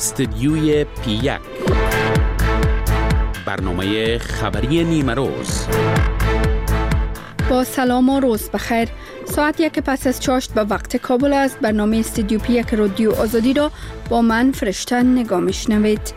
استدیوی پی1 برنامه خبری نیمه روز. با سلام و روز بخیر. ساعت 1 پس از چاشت به وقت کابل است. برنامه استدیو پی1 رادیو آزادی را با من فرشته نگاه میشنوید.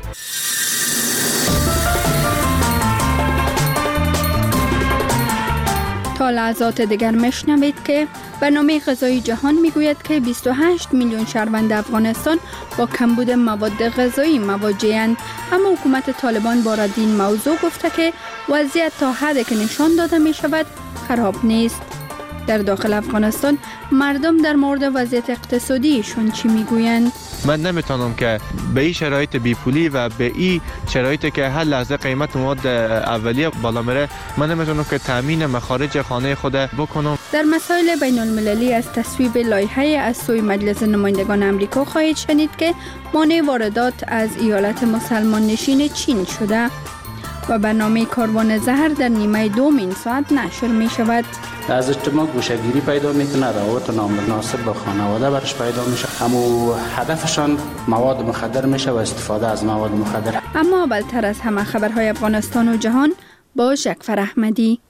تا لحظات دیگر میشنوید که برنامه غذایی جهان میگوید که 28 میلیون شهروند افغانستان با کمبود مواد غذایی مواجه‌اند، اما حکومت طالبان بارد این موضوع گفته که وضعیت تا حدی که نشان داده می شود خراب نیست. در داخل افغانستان مردم در مورد وضعیت اقتصادیشون چی میگویند؟ من نمیتونم که به این شرایط بیپولی و به این شرایطی که هر لحظه قیمت مواد اولیه بالا میره، من نمیتونم که تامین مخارج خانه خود بکنم. در مسائل بین المللی از تصویب لایحه از سوی مجلس نمایندگان آمریکا خواهید شنید که مانع واردات از ایالت مسلمان نشین چین شده و برنامه کاروان زهر در نیمه دوم این ساعت نشر می شود. از اجتماع گوشه‌گیری پیدا میکنه، روابط نامتناسب با خانواده برش پیدا میشه، اما هدفشان مواد مخدر میشه و استفاده از مواد مخدر. اما اولتر از همه خبرهای افغانستان و جهان با جعفر احمدی.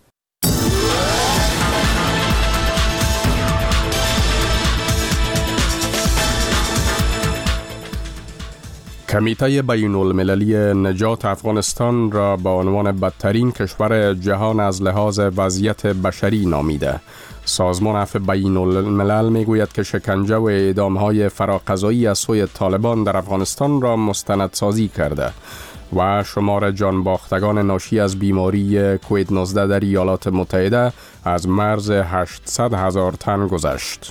کمیته بین المللی نجات افغانستان را با عنوان بدترین کشور جهان از لحاظ وضعیت بشری نامیده. سازمان عفو بین الملل میگوید که شکنجه و اعدام‌های فراقضایی از سوی طالبان در افغانستان را مستندسازی کرده و شمار جانباختگان ناشی از بیماری کووید 19 در ایالات متحده از مرز 800,000 تن گذشت.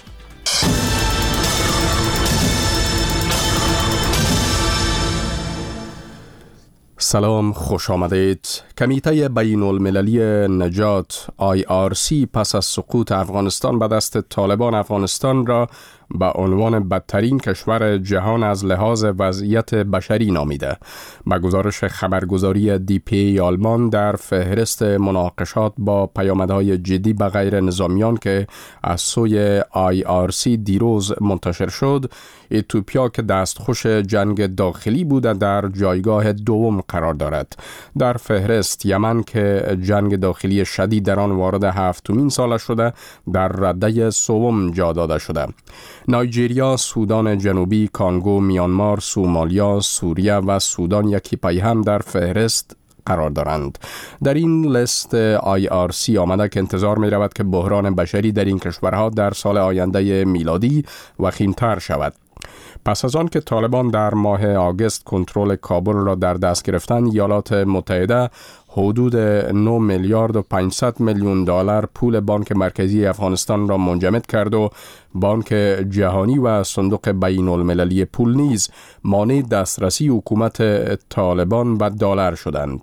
سلام، خوش آمدید. کمیته بین المللی نجات IRC پس از سقوط افغانستان به دست طالبان افغانستان را به عنوان بدترین کشور جهان از لحاظ وضعیت بشری نامیده. با گزارش خبرگزاری DPA آلمان در فهرست مناقشات با پیامدهای جدی به غیر نظامیان که از سوی IRC دیروز منتشر شد، اتیوپیا که دستخوش جنگ داخلی بوده در جایگاه دوم قرار دارد. در فهرست یمن که جنگ داخلی شدید در آن وارد 7مین سال شده در رده سوم جا داده شده. نایجریا، سودان جنوبی، کانگو، میانمار، سومالیا، سوریه و سودان یکی پای هم در فهرست قرار دارند. در این لیست IRC آمده که انتظار می رود که بحران بشری در این کشورها در سال آینده میلادی وخیم‌تر شود. پس از آن که طالبان در ماه آگوست کنترل کابل را در دست گرفتند، ایالات متحده حدود 9 میلیارد و 500 میلیون دلار پول بانک مرکزی افغانستان را منجمد کرد و بانک جهانی و صندوق بین المللی پول نیز مانع دسترسی حکومت طالبان به دلار شدند.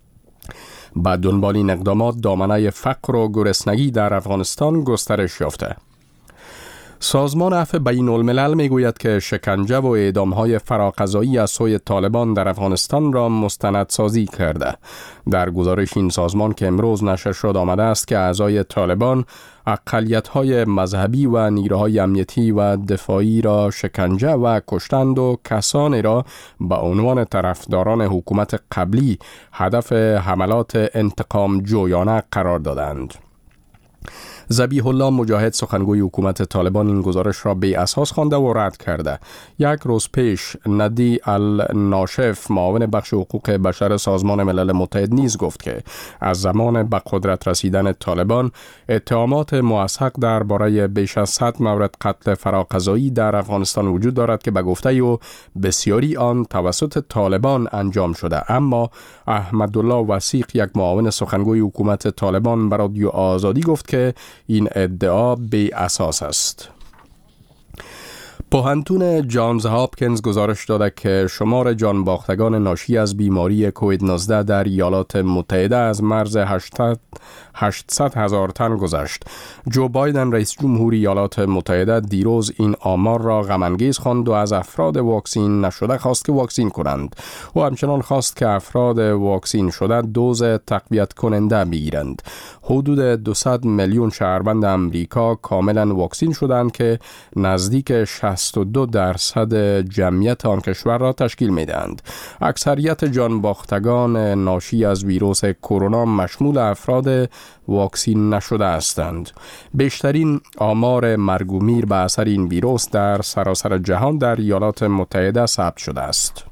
با دنبال این اقدامات دامنه فقر و گرسنگی در افغانستان گسترش یافته. سازمان عفو بین الملل میگوید که شکنجه و اعدام‌های فراقضایی از سوی طالبان در افغانستان را مستندسازی کرده. در گزارش این سازمان که امروز نشر شد آمده است که اعضای طالبان اقلیت‌های مذهبی و نیروهای امنیتی و دفاعی را شکنجه و کشتند و کسانی را به عنوان طرفداران حکومت قبلی هدف حملات انتقام جویانه قرار دادند. ذبیح الله مجاهد سخنگوی حکومت طالبان این گزارش را بی اساس خوانده و رد کرده. یک روز پیش ندی الناشف معاون بخش حقوق بشر سازمان ملل متحد نیز گفت که از زمان به قدرت رسیدن طالبان اتهامات موثق درباره بیش از 100 مورد قتل فراقضایی در افغانستان وجود دارد که به گفته او بسیاری آن توسط طالبان انجام شده، اما احمدالله وثیق یک معاون سخنگوی حکومت طالبان به رادیو آزادی گفت که این ادعا بی اساس است. پوهنتون جانز هاپکینز گزارش داده که شمار جانباختگان ناشی از بیماری کووید 19 در ایالات متحده از مرز 800,000 تن گذشت. جو بایدن رئیس جمهور ایالات متحده دیروز این آمار را غم‌انگیز خواند و از افراد واکسین نشده خواست که واکسین کنند. او همچنان خواست که افراد واکسین شده دوز تقویت کننده بگیرند. حدود 200 میلیون شهروند امریکا کاملا واکسین شدند که نزدیک 60 62% جمعیت آن کشور را تشکیل می‌دهند. اکثریت جانباختگان ناشی از ویروس کرونا مشمول افراد واکسین نشده هستند. بیشترین آمار مرگ و میر به اثر این ویروس در سراسر جهان در ایالات متحده ثبت شده است.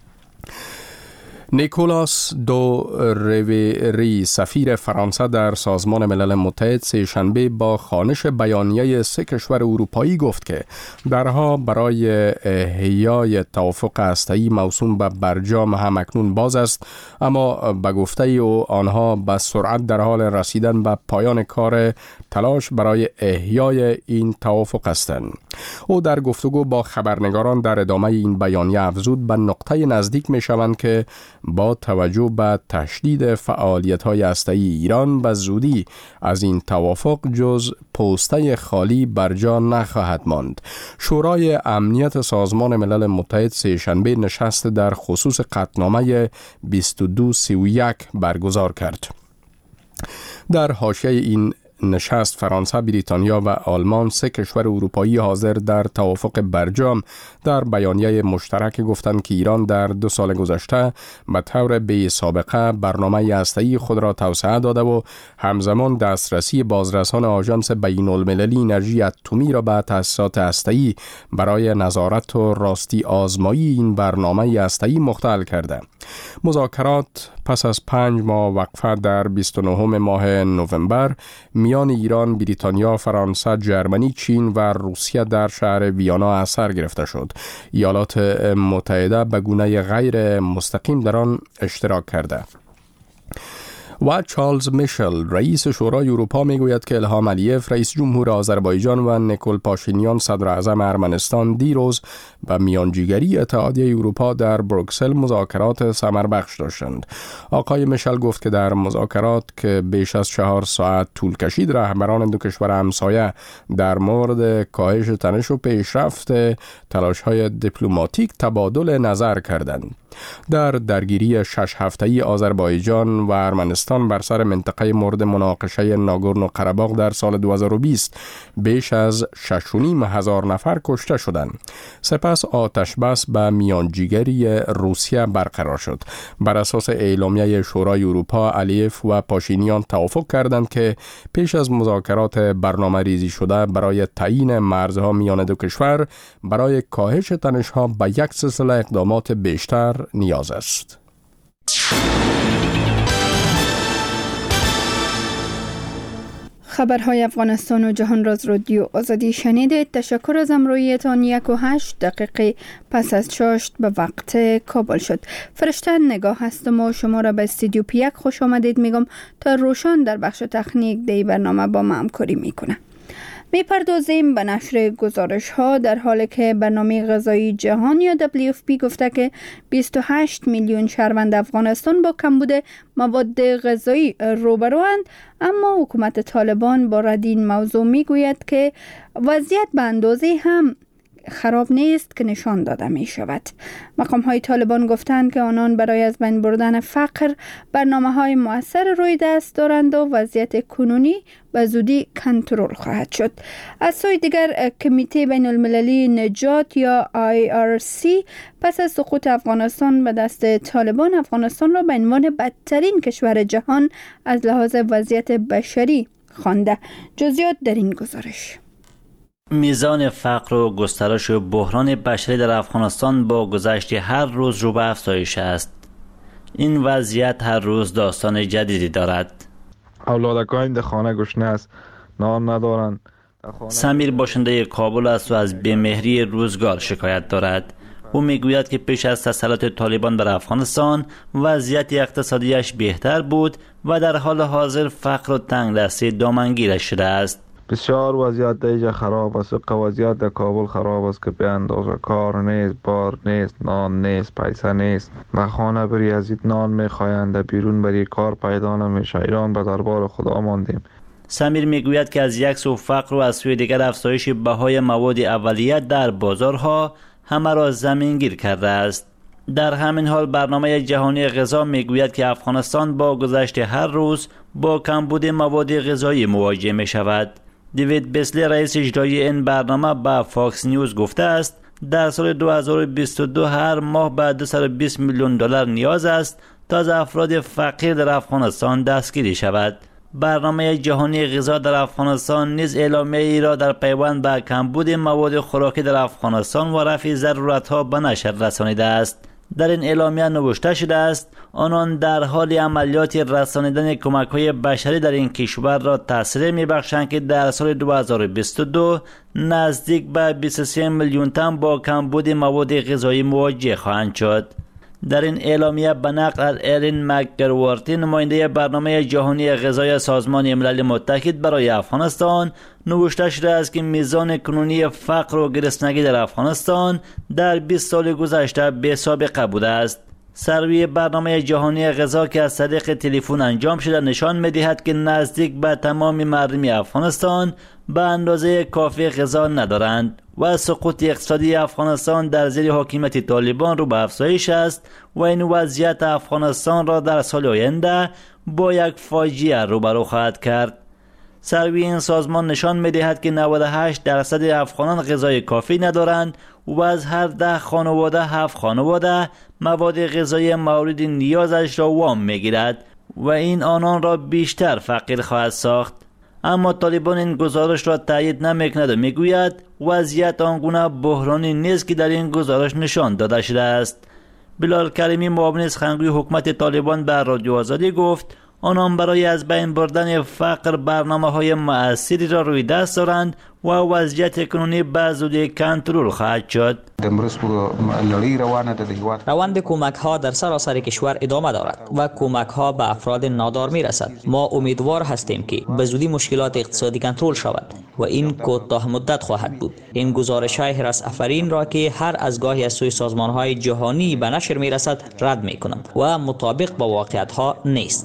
نیکولاس دو ریویری سفیر فرانسه در سازمان ملل متحد سه‌شنبه با خوانش بیانیه 3 کشور اروپایی گفت که درها برای احیای توافق هسته‌ای موسوم به برجام همکنون باز است، اما به گفته او آنها به سرعت در حال رسیدن به پایان کار تلاش برای احیای این توافق هستند. او در گفتگو با خبرنگاران در ادامه این بیانیه افزود به نقطه نزدیک می شوند که با توجه به تشدید فعالیت‌های هسته‌ای ایران به زودی از این توافق جز پوسته خالی بر جا نخواهد ماند. شورای امنیت سازمان ملل متحد سه‌شنبه نشست در خصوص قطعنامه 2231 برگزار کرد. در حاشیه این نشست فرانسه، بریتانیا و آلمان 3 کشور اروپایی حاضر در توافق برجام در بیانیه مشترک گفتند که ایران در 2 سال گذشته به طور بی سابقه برنامه هسته‌ای خود را توسعه داده و همزمان دسترسی بازرسان آژانس بین‌المللی انرژی اتمی را به تأسیسات هسته‌ای برای نظارت و راستی آزمایی این برنامه هسته‌ای مختل کرده. مذاکرات پس از 5 ماه وقفه در 29 ماه نوامبر میان ایران، بریتانیا، فرانسه، جرمنی، چین و روسیه در شهر ویانا از سر گرفته شد. ایالات متحده به گونه غیر مستقیم در آن اشتراک کرده. و چارلز میشل رئیس شورای اروپا میگوید که الهام علیف رئیس جمهور آذربایجان و نیکول پاشینیان صدر اعظم ارمنستان دیروز به میانجیگری اتحادیه اروپا در بروکسل مذاکرات ثمربخش داشتند. آقای میشل گفت که در مذاکرات که بیش از 4 ساعت طول کشید، رهبران 2 کشور همسایه در مورد کاهش تنش و پیشرفت تلاش‌های دیپلماتیک تبادل نظر کردند. در درگیری 6 هفته‌ای آذربایجان و ارمنستان بر سر منطقه مورد مناقشه ناگورنو قره‌باغ در سال 2020 بیش از 6,500 نفر کشته شدند. سپس آتش بس به میانجیگری روسیه برقرار شد. بر اساس اعلامیه شورای اروپا، علیف و پاشینیان توافق کردند که پیش از مذاکرات برنامه ریزی شده برای تعیین مرزها میان 2 کشور برای کاهش تنش‌ها به یک سلسله اقدامات بیشتر نیاز است. خبرهای افغانستان و جهان راز رادیو آزادی شنیدید. تشکر از همراهیتان. 1:08 پس از 6 به وقت کابل شد. فرشته نگاه هستم و شما را به استودیو پیک خوش آمدید میگم تا روشن در بخش تکنیک دی برنامه با ما همکاری میکنه. میپردازیم به نشر گزارش ها، در حالی که برنامه غذایی جهان یا WFP گفته که 28 میلیون شهروند افغانستان با کمبود مواد غذایی روبروند، اما حکومت طالبان با رد این موضوع میگوید که وضعیت به اندازه هم خراب نیست که نشان داده می شود. مقام های طالبان گفتند که آنان برای از بین بردن فقر برنامه های مؤثر روی دست دارند و وضعیت کنونی به زودی کنترل خواهد شد. از سوی دیگر کمیته بین المللی نجات یا IRC پس از سقوط افغانستان به دست طالبان افغانستان را به عنوان بدترین کشور جهان از لحاظ وضعیت بشری خوانده. جزئیات در این گزارش. میزان فقر و گسترش و بحران بشری در افغانستان با گذشت هر روز رو به افزایش است. این وضعیت هر روز داستان جدیدی دارد. اولادکان در خانه گشنه است، نان ندارند. سمیر باشنده کابل است و از بیمهری روزگار شکایت دارد. او میگوید که پیش از تسلط طالبان بر افغانستان وضعیت اقتصادیش بهتر بود و در حال حاضر فقر و تنگدستی دامنگیرش شده است. بسیار وضعیت دیجا خراب است. وضعیت در کابل خراب است که به اندازه کار نیست، بار نیست، نان نیست، پیسه نیست. در خانه بری از این نان میخوایند، بیرون بری کار پیدا نمیشه. ایران به دربار خدا ماندیم. سمیر میگوید که از یک سو فقر و از سوی دیگر افزایش بهای مواد اولیه در بازارها همه را زمینگیر کرده است. در همین حال برنامه جهانی غذا میگوید که افغانستان با گذشت هر روز با کمبود مواد غذایی مواجه می شود. دیوید بیسلی رئیس اجرایی این برنامه با فاکس نیوز گفته است در سال 2022 هر ماه به 220 میلیون دلار نیاز است تا از افراد فقیر در افغانستان دستگیری شود. برنامه جهانی غذا در افغانستان نیز اعلامیه ای را در پیوند به کمبود مواد خوراکی در افغانستان و رفع ضرورت‌ها به نشر رسانیده است. در این اعلامیه نوشته شده است آنان در حال عملیات رسانیدن کمک‌های بشری در این کشور را تسریع می‌بخشند که در سال 2022 نزدیک به 23 میلیون تن با کمبود مواد غذایی مواجه خواهند شد. در این اعلامیه به نقل از ایرین مک‌گروارتی نماینده برنامه جهانی غذای سازمان ملل متحد برای افغانستان نوشته شده است که میزان کنونی فقر و گرسنگی در افغانستان در 20 سال گذشته بی سابقه بوده است. سروی برنامه جهانی غذا که از طریق تلفن انجام شده نشان می‌دهد که نزدیک به تمام مردم افغانستان به اندازه کافی غذا ندارند و سقوط اقتصادی افغانستان در زیر حکومت طالبان رو به افزایش است و این وضعیت افغانستان را در سال آینده با یک فاجعه روبرو خواهد کرد. سروی این سازمان نشان می‌دهد که 98% افغانان غذای کافی ندارند و از هر 10 خانواده 7 خانواده مواد غذایی مورد نیازش را وام می‌گیرد و این آنان را بیشتر فقیر خواهد ساخت. اما طالبان این گزارش را تایید نمی‌کند و میگوید وضعیت آنگونه بحرانی نیست که در این گزارش نشان داده شده است. بلال کریمی معاون سخنگوی حکومت طالبان به رادیو آزادی گفت آنان برای از بین بردن فقر برنامه‌های مؤثری را روی دست دارند و وضعیت کنونی به زودی کنترل خواهد شد. روند کمک ها در سراسر کشور ادامه دارد و کمک ها به افراد نادار می رسد. ما امیدوار هستیم که به زودی مشکلات اقتصادی کنترل شود و این کوتاه مدت خواهد بود. این گزارش های حرس آفرین را که هر از گاهی از سوی سازمان های جهانی به نشر می رسد رد می کنم و مطابق با واقعیت ها نیست.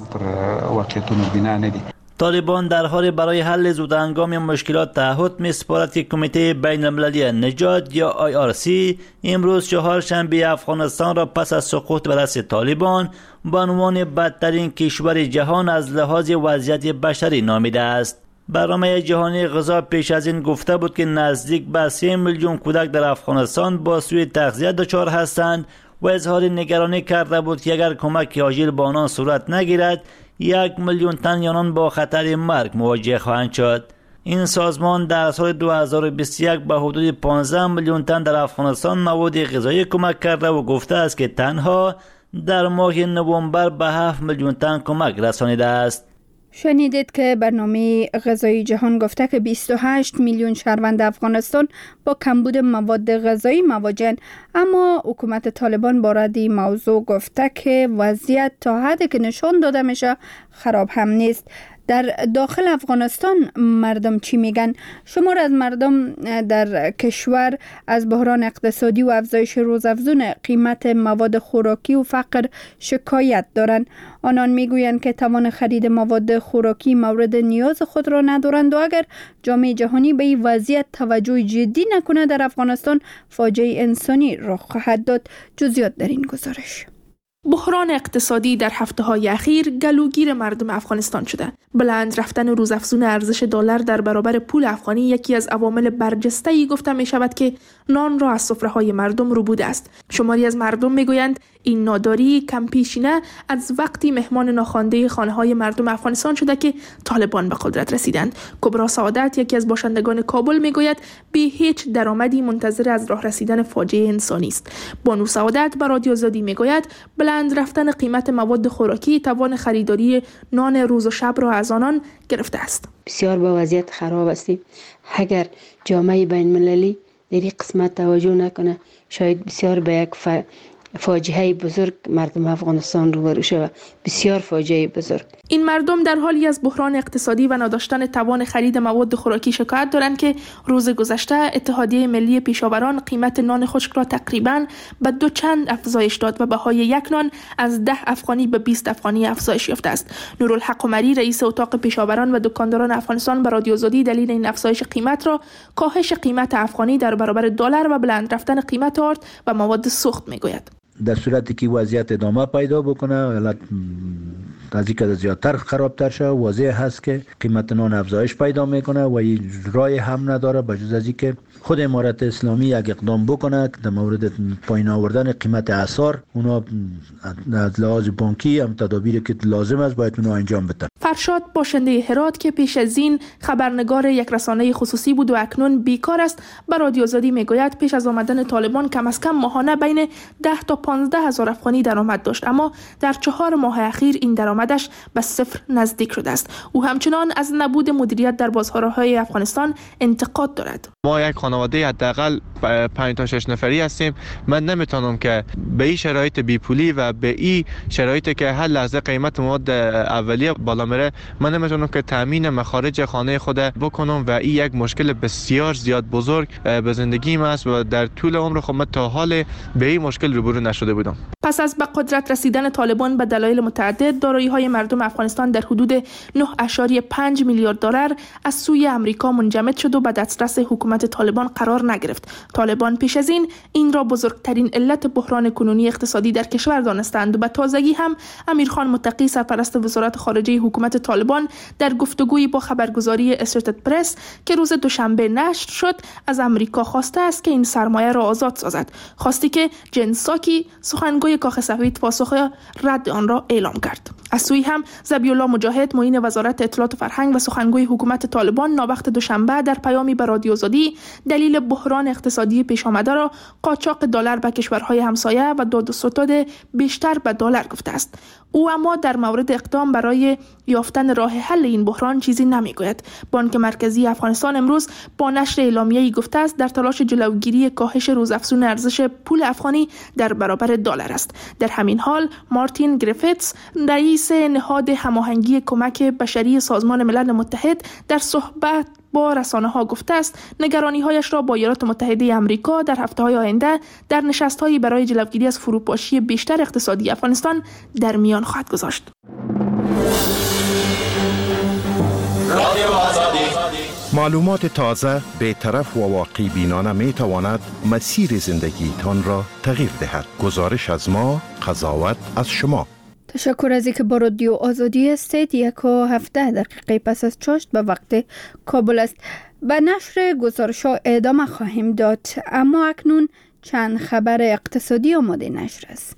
طالبان در حال برای حل زودهنگام مشکلات تعهد می‌سپارد که کمیته بین‌المللی نجات یا IRC امروز چهارشنبه افغانستان را پس از سقوط به دست طالبان به عنوان بدترین کشور جهان از لحاظ وضعیت بشری نامیده است. برنامه جهانی غذا پیش از این گفته بود که نزدیک به 3 میلیون کودک در افغانستان با سوء تغذیه دچار هستند و اظهار نگرانی کرده بود که اگر کمک عاجل با آنان صورت نگیرد 1 میلیون تن آنان با خطر مرگ مواجه خواهند شد. این سازمان در سال 2021 به حدود 15 میلیون تن در افغانستان مواد غذایی کمک کرده و گفته است که تنها در ماه نوامبر به 7 میلیون تن کمک رسانیده است. شنیدید که برنامه غذایی جهان گفته که 28 میلیون شهروند افغانستان با کمبود مواد غذایی مواجهند، اما حکومت طالبان بارد این موضوع گفته که وضعیت تا حدی که نشان داده میشه خراب هم نیست. در داخل افغانستان مردم چی میگن؟ شمار از مردم در کشور از بحران اقتصادی و افزایش روزافزون قیمت مواد خوراکی و فقر شکایت دارند. آنان میگویند که توان خرید مواد خوراکی مورد نیاز خود را ندارند و اگر جامعه جهانی به این وضعیت توجه جدی نکنه در افغانستان فاجعه انسانی رخ خواهد داد. جزئیات در این گزارش. بحران اقتصادی در هفته‌های اخیر گلوگیر مردم افغانستان شده. بلند رفتن روزافزون ارزش دلار در برابر پول افغانی یکی از عوامل برجسته‌ای گفته می شود که نان را از سفره‌های مردم ربوده است. شماری از مردم میگویند این ناداری کم پیشینه از وقتی مهمان ناخوانده خانه‌های مردم افغانستان شده که طالبان به قدرت رسیدند. کبرا سعادت یکی از باشندگان کابل میگوید بی هیچ درآمدی منتظر از راه رسیدن فاجعه انسانی است. بانو سعادت به رادیو آزادی میگوید بلند رفتن قیمت مواد خوراکی توان خریداری نان روز و شب را از آنان گرفته است. بسیار به وضعیت خراب هستیم. اگر جامعه بین المللی در این قسمت توجه نکنه شاید بسیار به یک فاجعه بزرگ مردم افغانستان روبرو شود. بسیار فاجعه بزرگ. این مردم در حالی از بحران اقتصادی و نداشتن توان خرید مواد خوراکی شکایت دارند که روز گذشته اتحادیه ملی پیشاوران قیمت نان خشک را تقریباً به 2 چند افزایش داد و بهای یک نان از 10 افغانی به 20 افغانی افزایش یافته است. نورالحق عمری رئیس اتاق پیشاوران و دکانداران افغانستان به رادیو آزادی دلیل این افزایش قیمت را کاهش قیمت افغانی در برابر دلار و بلند رفتن قیمت آرد و مواد سوخت میگوید. در صورتی که وضعیت ادامه پیدا بکنه، حالت از این که زیادتر خرابتر شد. واضح هست که قیمت نان افزایش پیدا میکنه و این رای هم نداره بجز از این که خود امارت اسلامی یک اقدام بکنه در مورد پایین آوردن قیمت اسعار. اونا از لحاظ بانکی هم تدابیری که لازم است باید اونا انجام بدن. فرشاد باشنده هرات که پیش از این خبرنگار یک رسانه خصوصی بود و اکنون بیکار است، به رادیو آزادی میگوید پیش از آمدن طالبان کم از کم ماهانه بین 10 تا 15 هزار افغانی درآمد داشت، اما در 4 ماه اخیر این درآمدش به صفر نزدیک شده است. او همچنان از نبود مدیریت در بازارهای افغانستان انتقاد دارد. ما یک خانواده حداقل 5 تا 6 نفری هستیم. من نمیتونم که به این شرایط بیپولی و به این شرایطی که هر لحظه قیمت مواد اولیه بالا میره، من نمیتونم که تامین مخارج خانه خود بکنم و این یک مشکل بسیار زیاد بزرگ به زندگیم است و در طول عمر خود من تا حال به این مشکل روبرو نشده بودم. پس از به قدرت رسیدن طالبان به دلایل متعدد، دارایی‌های مردم افغانستان در حدود 9.5 میلیارد دلار از سوی امریکا منجمد شد و به دسترس حکومت طالبان قرار نگرفت. طالبان پیش از این را بزرگترین علت بحران کنونی اقتصادی در کشور دانستند و به تازگی هم امیرخان متقی سرپرست وزارت خارجه حکومت طالبان در گفتگویی با خبرگزاری اسوسییتد پرس که روز دوشنبه نشر شد از امریکا خواسته است که این سرمایه را آزاد سازد، خواستی که جن ساکی سخنگوی کاخ سفید پاسخ رد آن را اعلام کرد. از سوی هم ذبیح الله مجاهد معین وزارت اطلاعات و فرهنگ و سخنگوی حکومت طالبان ناوقت دوشنبه در پیامی به رادیو آزادی دلیل بحران اقتصادی پیش آمده را قاچاق دلار به کشورهای همسایه و داد و ستد بیشتر به دلار گفته است. او اما در مورد اقدام برای یافتن راه حل این بحران چیزی نمیگوید. بانک مرکزی افغانستان امروز با نشر اعلامیه‌ای گفته است در تلاش جلوگیری کاهش روزافزون ارزش پول افغانی در برابر دلار است. در همین حال مارتین گریفیتس رئیس نهاد هماهنگی کمک بشری سازمان ملل متحد در صحبت با رسانه‌ها گفته است نگرانی‌هایش را با ایالات متحده آمریکا در هفته‌های آینده در نشست‌هایی برای جلوگیری از فروپاشی بیشتر اقتصادی افغانستان در میان خواهد گذاشت. معلومات تازه، بی‌طرف و واقعی بینانه می تواند مسیر زندگیتان را تغییر دهد. گزارش از ما، قضاوت از شما. تشکر از اینکه با رادیو آزادی هستید. 1:17 دقیقه پس از چاشت به وقت کابل است. به نشر گزارش‌ها ادامه خواهیم داد، اما اکنون چند خبر اقتصادی آماده نشر است.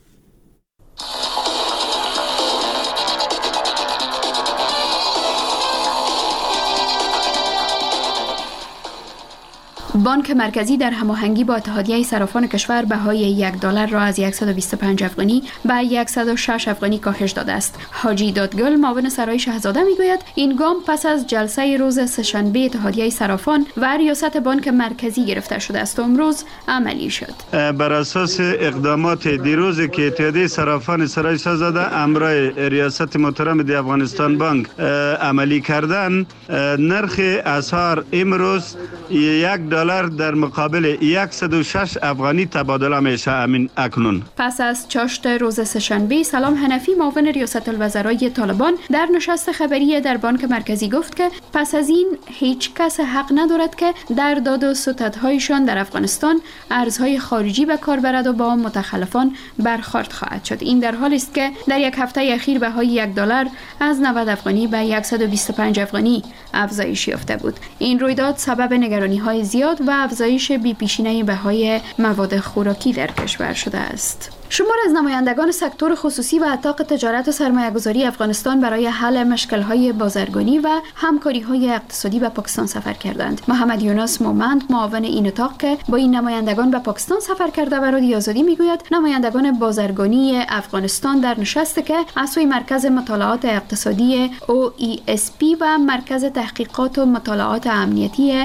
بانک مرکزی در هماهنگی با اتحادیه صرافان کشور بهای $1 را از 125 افغانی به 106 افغانی کاهش داده است. حاجی دادگل معاون سرای شاهزاده میگوید این گام پس از جلسه روز سه‌شنبه اتحادیه صرافان و ریاست بانک مرکزی گرفته شده است و امروز عملی شد. بر اساس اقدامات دیروز که اتحادیه صرافان سرای شاهزاده امرای ریاست محترم دی افغانستان بانک عملی کردن، نرخ اسعار امروز $1 در مقابل 106 افغانی تبادله میشه. امین اکنون پس از چاشت روز سه‌شنبه سلام حنفی معاون ریاست الوزرای طالبان در نشست خبری در بانک مرکزی گفت که پس از این هیچ کس حق ندارد که در داد و ستدهایشان در افغانستان ارزهای خارجی به کار برد و با متخلفان برخورد خواهد شد. این در حالی است که در یک هفته اخیر بهای $1 از 90 افغانی به 125 افغانی افزایش یافته بود. این رویداد سبب نگرانی‌های زیاد و افزایش بی‌پیشینه بهای مواد خوراکی در کشور شده است. شمار از نمایندگان سکتور خصوصی و اتاق تجارت و سرمایه‌گذاری افغانستان برای حل مشکل‌های بازرگانی و همکاری‌های اقتصادی به پاکستان سفر کردند. محمد یونس مومند معاون این اتاق که با این نمایندگان به پاکستان سفر کرده و رادیو آزادی میگوید نمایندگان بازرگانی افغانستان در نشستی که از سوی مرکز مطالعات اقتصادی OESP و مرکز تحقیقات و مطالعات امنیتی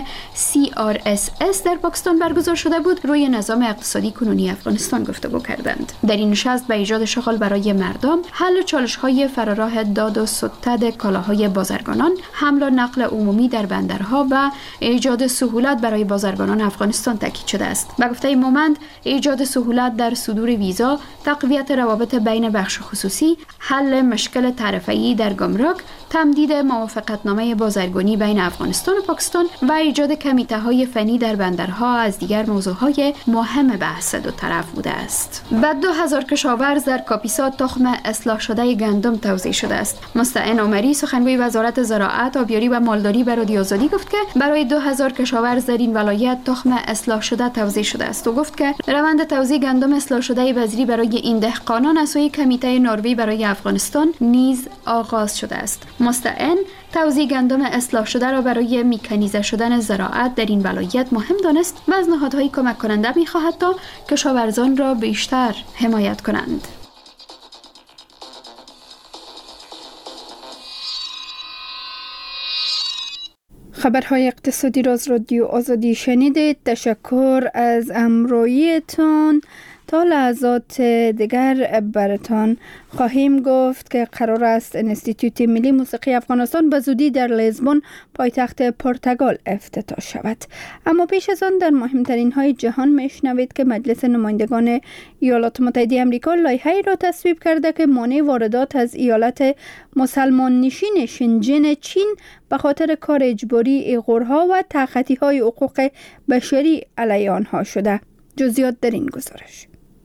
CRSS در پاکستان برگزار شده بود روی نظام اقتصادی کنونی افغانستان گفتگو کردند. در این نشست به ایجاد شغل برای مردم، حل چالش‌های فراراه داد و ستد کالاهای بازرگانان، حمل و نقل عمومی در بندرها و ایجاد سهولت برای بازرگانان افغانستان تاکید شده است. به گفته مومند، ایجاد سهولت در صدور ویزا، تقویت روابط بین بخش خصوصی، حل مشکل تعرفه‌ای در گمرک، تمدید موافقتنامه بازرگانی بین افغانستان و پاکستان و ایجاد کمیته‌های فنی در بندرها از دیگر موضوعهای مهم بحث دو طرف بوده است. بعد 2000 کشاورز در کاپیسا تخم اصلاح شده گندم توزیع شده است. مستعین عمری سخنگوی وزارت زراعت، آبیاری و مالداری به رادیو آزادی گفت که برای 2000 کشاورز در این ولایت تخم اصلاح شده توزیع شده است و گفت که روند توزیع گندم اصلاح شده بذری برای این دهقانان از سوی کمیته نروژ برای افغانستان نیز آغاز شده است. مستعین توزیع گندم اصلاح شده را برای میکانیزه شدن زراعت در این ولایت مهم دانست و از نهادهای کمک کننده می‌خواهد تا کشاورزان را بیشتر حمایت کنند. خبرهای اقتصادی را از رادیو آزادی شنیدید. تشکر از همراهیتان. تا لحظات دیگر براتان خواهیم گفت که قرار است انستیتوت ملی موسیقی افغانستان به زودی در لیزبون پایتخت پرتغال افتتاح شود. اما پیش از آن در مهمترین های جهان میشنوید که مجلس نمایندگان ایالات متحده آمریکا لایحه‌ای را تصویب کرده که مانع واردات از ایالت مسلمان نشین شنجن چین به خاطر کار اجباری ایغورها و تخطی‌های حقوق بشری علیه آنها شده. جزئیات در این گزارش.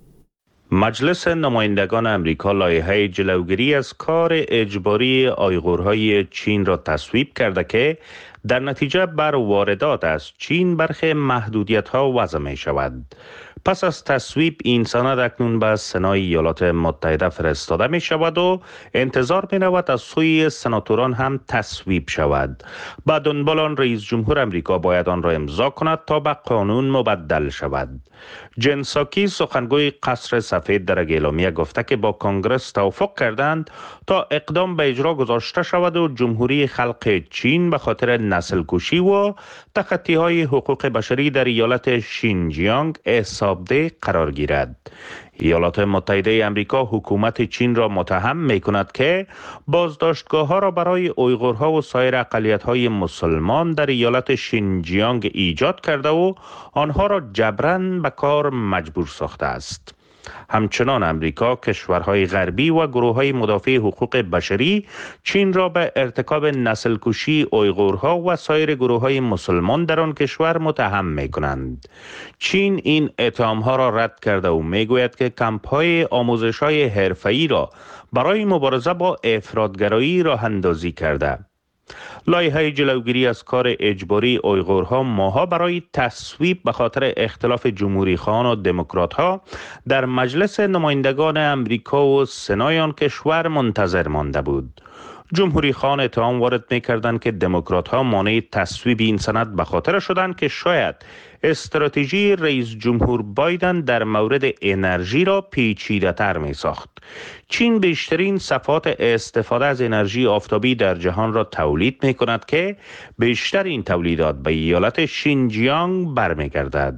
مجلس نمایندگان امریکا لایحه جلوگیری از کار اجباری آیغورهای چین را تصویب کرده که در نتیجه بر واردات از چین برخی محدودیت‌ها وضع می شود. پس از تصویب این سند اکنون به سنای ایالات متحده فرستاده می شود و انتظار می رود از سوی سناتوران هم تصویب شود. بعد دنبال آن رئیس جمهور امریکا باید آن را امضا کند تا به قانون مبدل شود. جن ساکی سخنگوی قصر سفید در اعلامیه گفته که با کنگرس توافق کردند تا اقدام به اجرا گذاشته شود و جمهوری خلق چین به خاطر نسل کشی و تخطی‌های حقوق بشری در ایالت شینجیانگ حسابده قرار گیرد. ایالات متحده آمریکا حکومت چین را متهم می کند که بازداشتگاه ها را برای اویغورها و سایر اقلیت‌های مسلمان در ایالت شینجیانگ ایجاد کرده و آنها را جبراً به کار مجبور ساخته است. همچنان امریکا، کشورهای غربی و گروه‌های مدافع حقوق بشری چین را به ارتکاب نسل کشی اویغورها و سایر گروه‌های مسلمان در آن کشور متهم می‌کنند. چین این اتهام‌ها را رد کرده و می‌گوید که کمپ‌های آموزش‌های حرفه‌ای را برای مبارزه با افراط‌گرایی راه اندازی کرده. لایحه جلوگیری از کار اجباری اویغورها ماها برای تصویب به خاطر اختلاف جمهوری خواهان و دموکرات ها در مجلس نمایندگان امریکا و سنای آن کشور منتظر مانده بود. جمهوری خواهان اتهام وارد می‌کردند که دموکرات ها مانع تصویب این سند به خاطر شدند که شاید استراتژی رئیس جمهور بایدن در مورد انرژی را پیچیده‌تر می‌ساخت. چین بیشترین صفات استفاده از انرژی آفتابی در جهان را تولید می‌کند که بیشتر این تولیدات به ایالت شینجیانگ برمیگردد.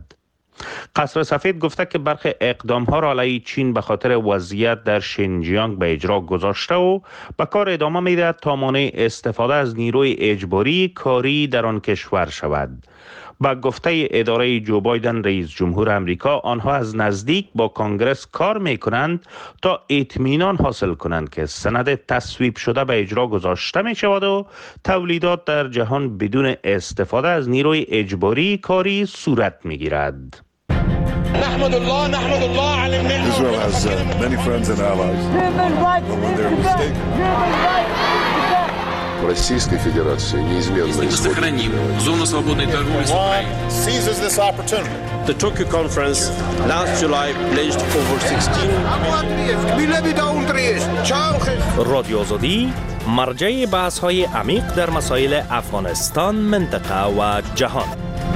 قصر سفید گفته که برخی اقدام‌ها را علیه چین به خاطر وضعیت در شینجیانگ به اجرا گذاشته و به کار ادامه می‌دهد تا مانع استفاده از نیروی اجباری کاری در آن کشور شود. با گفته اداره جو بایدن رئیس جمهور امریکا، آنها از نزدیک با کنگرس کار می‌کنند تا اطمینان حاصل کنند که سند تصویب شده به اجرا گذاشته می‌شود و تولیدات در جهان بدون استفاده از نیروی اجباری کاری صورت می‌گیرد. نحمد الله على النعمة. Israel has many friends and allies. But when they're mistaken. Российской Федерации неизменно сохраним зону свободной торговли с Украиной. Seizes this opportunity. The Tokyo conference last July pledged over 16 رادیو آزادی مرجع بحث‌های عمیق در مسائل افغانستان، منطقه و جهان.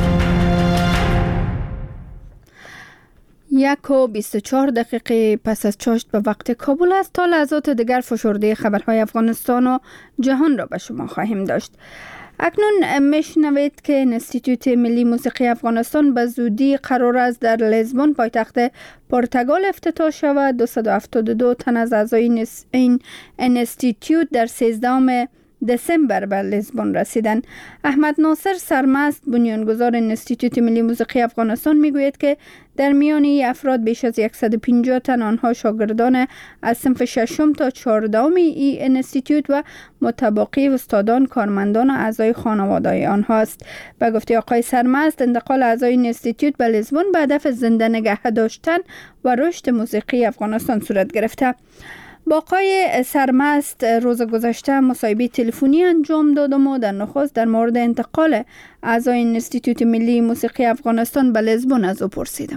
1:24 پس از چاشت به وقت کابل است. تا لحظات دیگر فشرده خبرهای افغانستان و جهان را به شما خواهیم داشت. اکنون میشنوید که انستیتوت ملی موسیقی افغانستان به زودی قرار است در لیزبون پایتخت پرتغال افتتاح شود. 272 تن از اعضای این انستیتوت در 13ام دسامبر به لیزبون رسیدند. احمد ناصر سرمست بنیانگذار انستیتوت ملی موسیقی افغانستان میگوید که در میان این افراد بیش از 150 تن آنها شاگردان از صنف 6 تا 14 این انستیتوت و متباقی استادان، کارمندان و اعضای خانواده آنها است. به گفته آقای سرمست، انتقال اعضای انستیتوت به لیزبون به هدف زنده نگه داشتن و رشد موسیقی افغانستان صورت گرفته. با آقای سرمست روز گذشته مصاحبه تلفنی انجام دادم و در نخست در مورد انتقال اعضای انستیتوت ملی موسیقی افغانستان به لیزبون از او پرسیدم.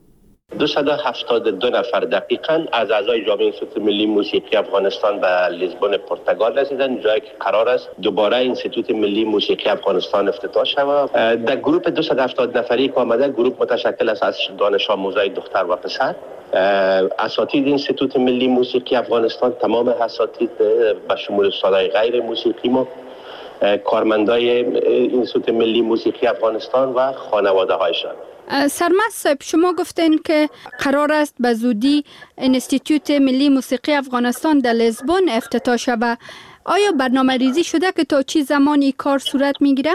272 نفر دقیقاً از اعضای جامعه انستیتوت ملی موسیقی افغانستان به لیزبون پرتغال رسیدند، جایی که قرار است دوباره انستیتوت ملی موسیقی افغانستان افتتاح شود. در گروه 270 نفری که آمده، گروه متشکل است از دانش آموزای دختر و پسر. اساتید انستیتوت ملی موسیقی افغانستان، تمام اساتید به شمول استادای غیر موسیقی ما، کارمندای انستیتوت ملی موسیقی افغانستان و خانواده هایشان. سرمست صاحب، شما گفتین که قرار است به زودی انستیتوت ملی موسیقی افغانستان در لیزبون افتتاح شود. آیا برنامه ریزی شده که تا چه زمانی کار صورت میگیره؟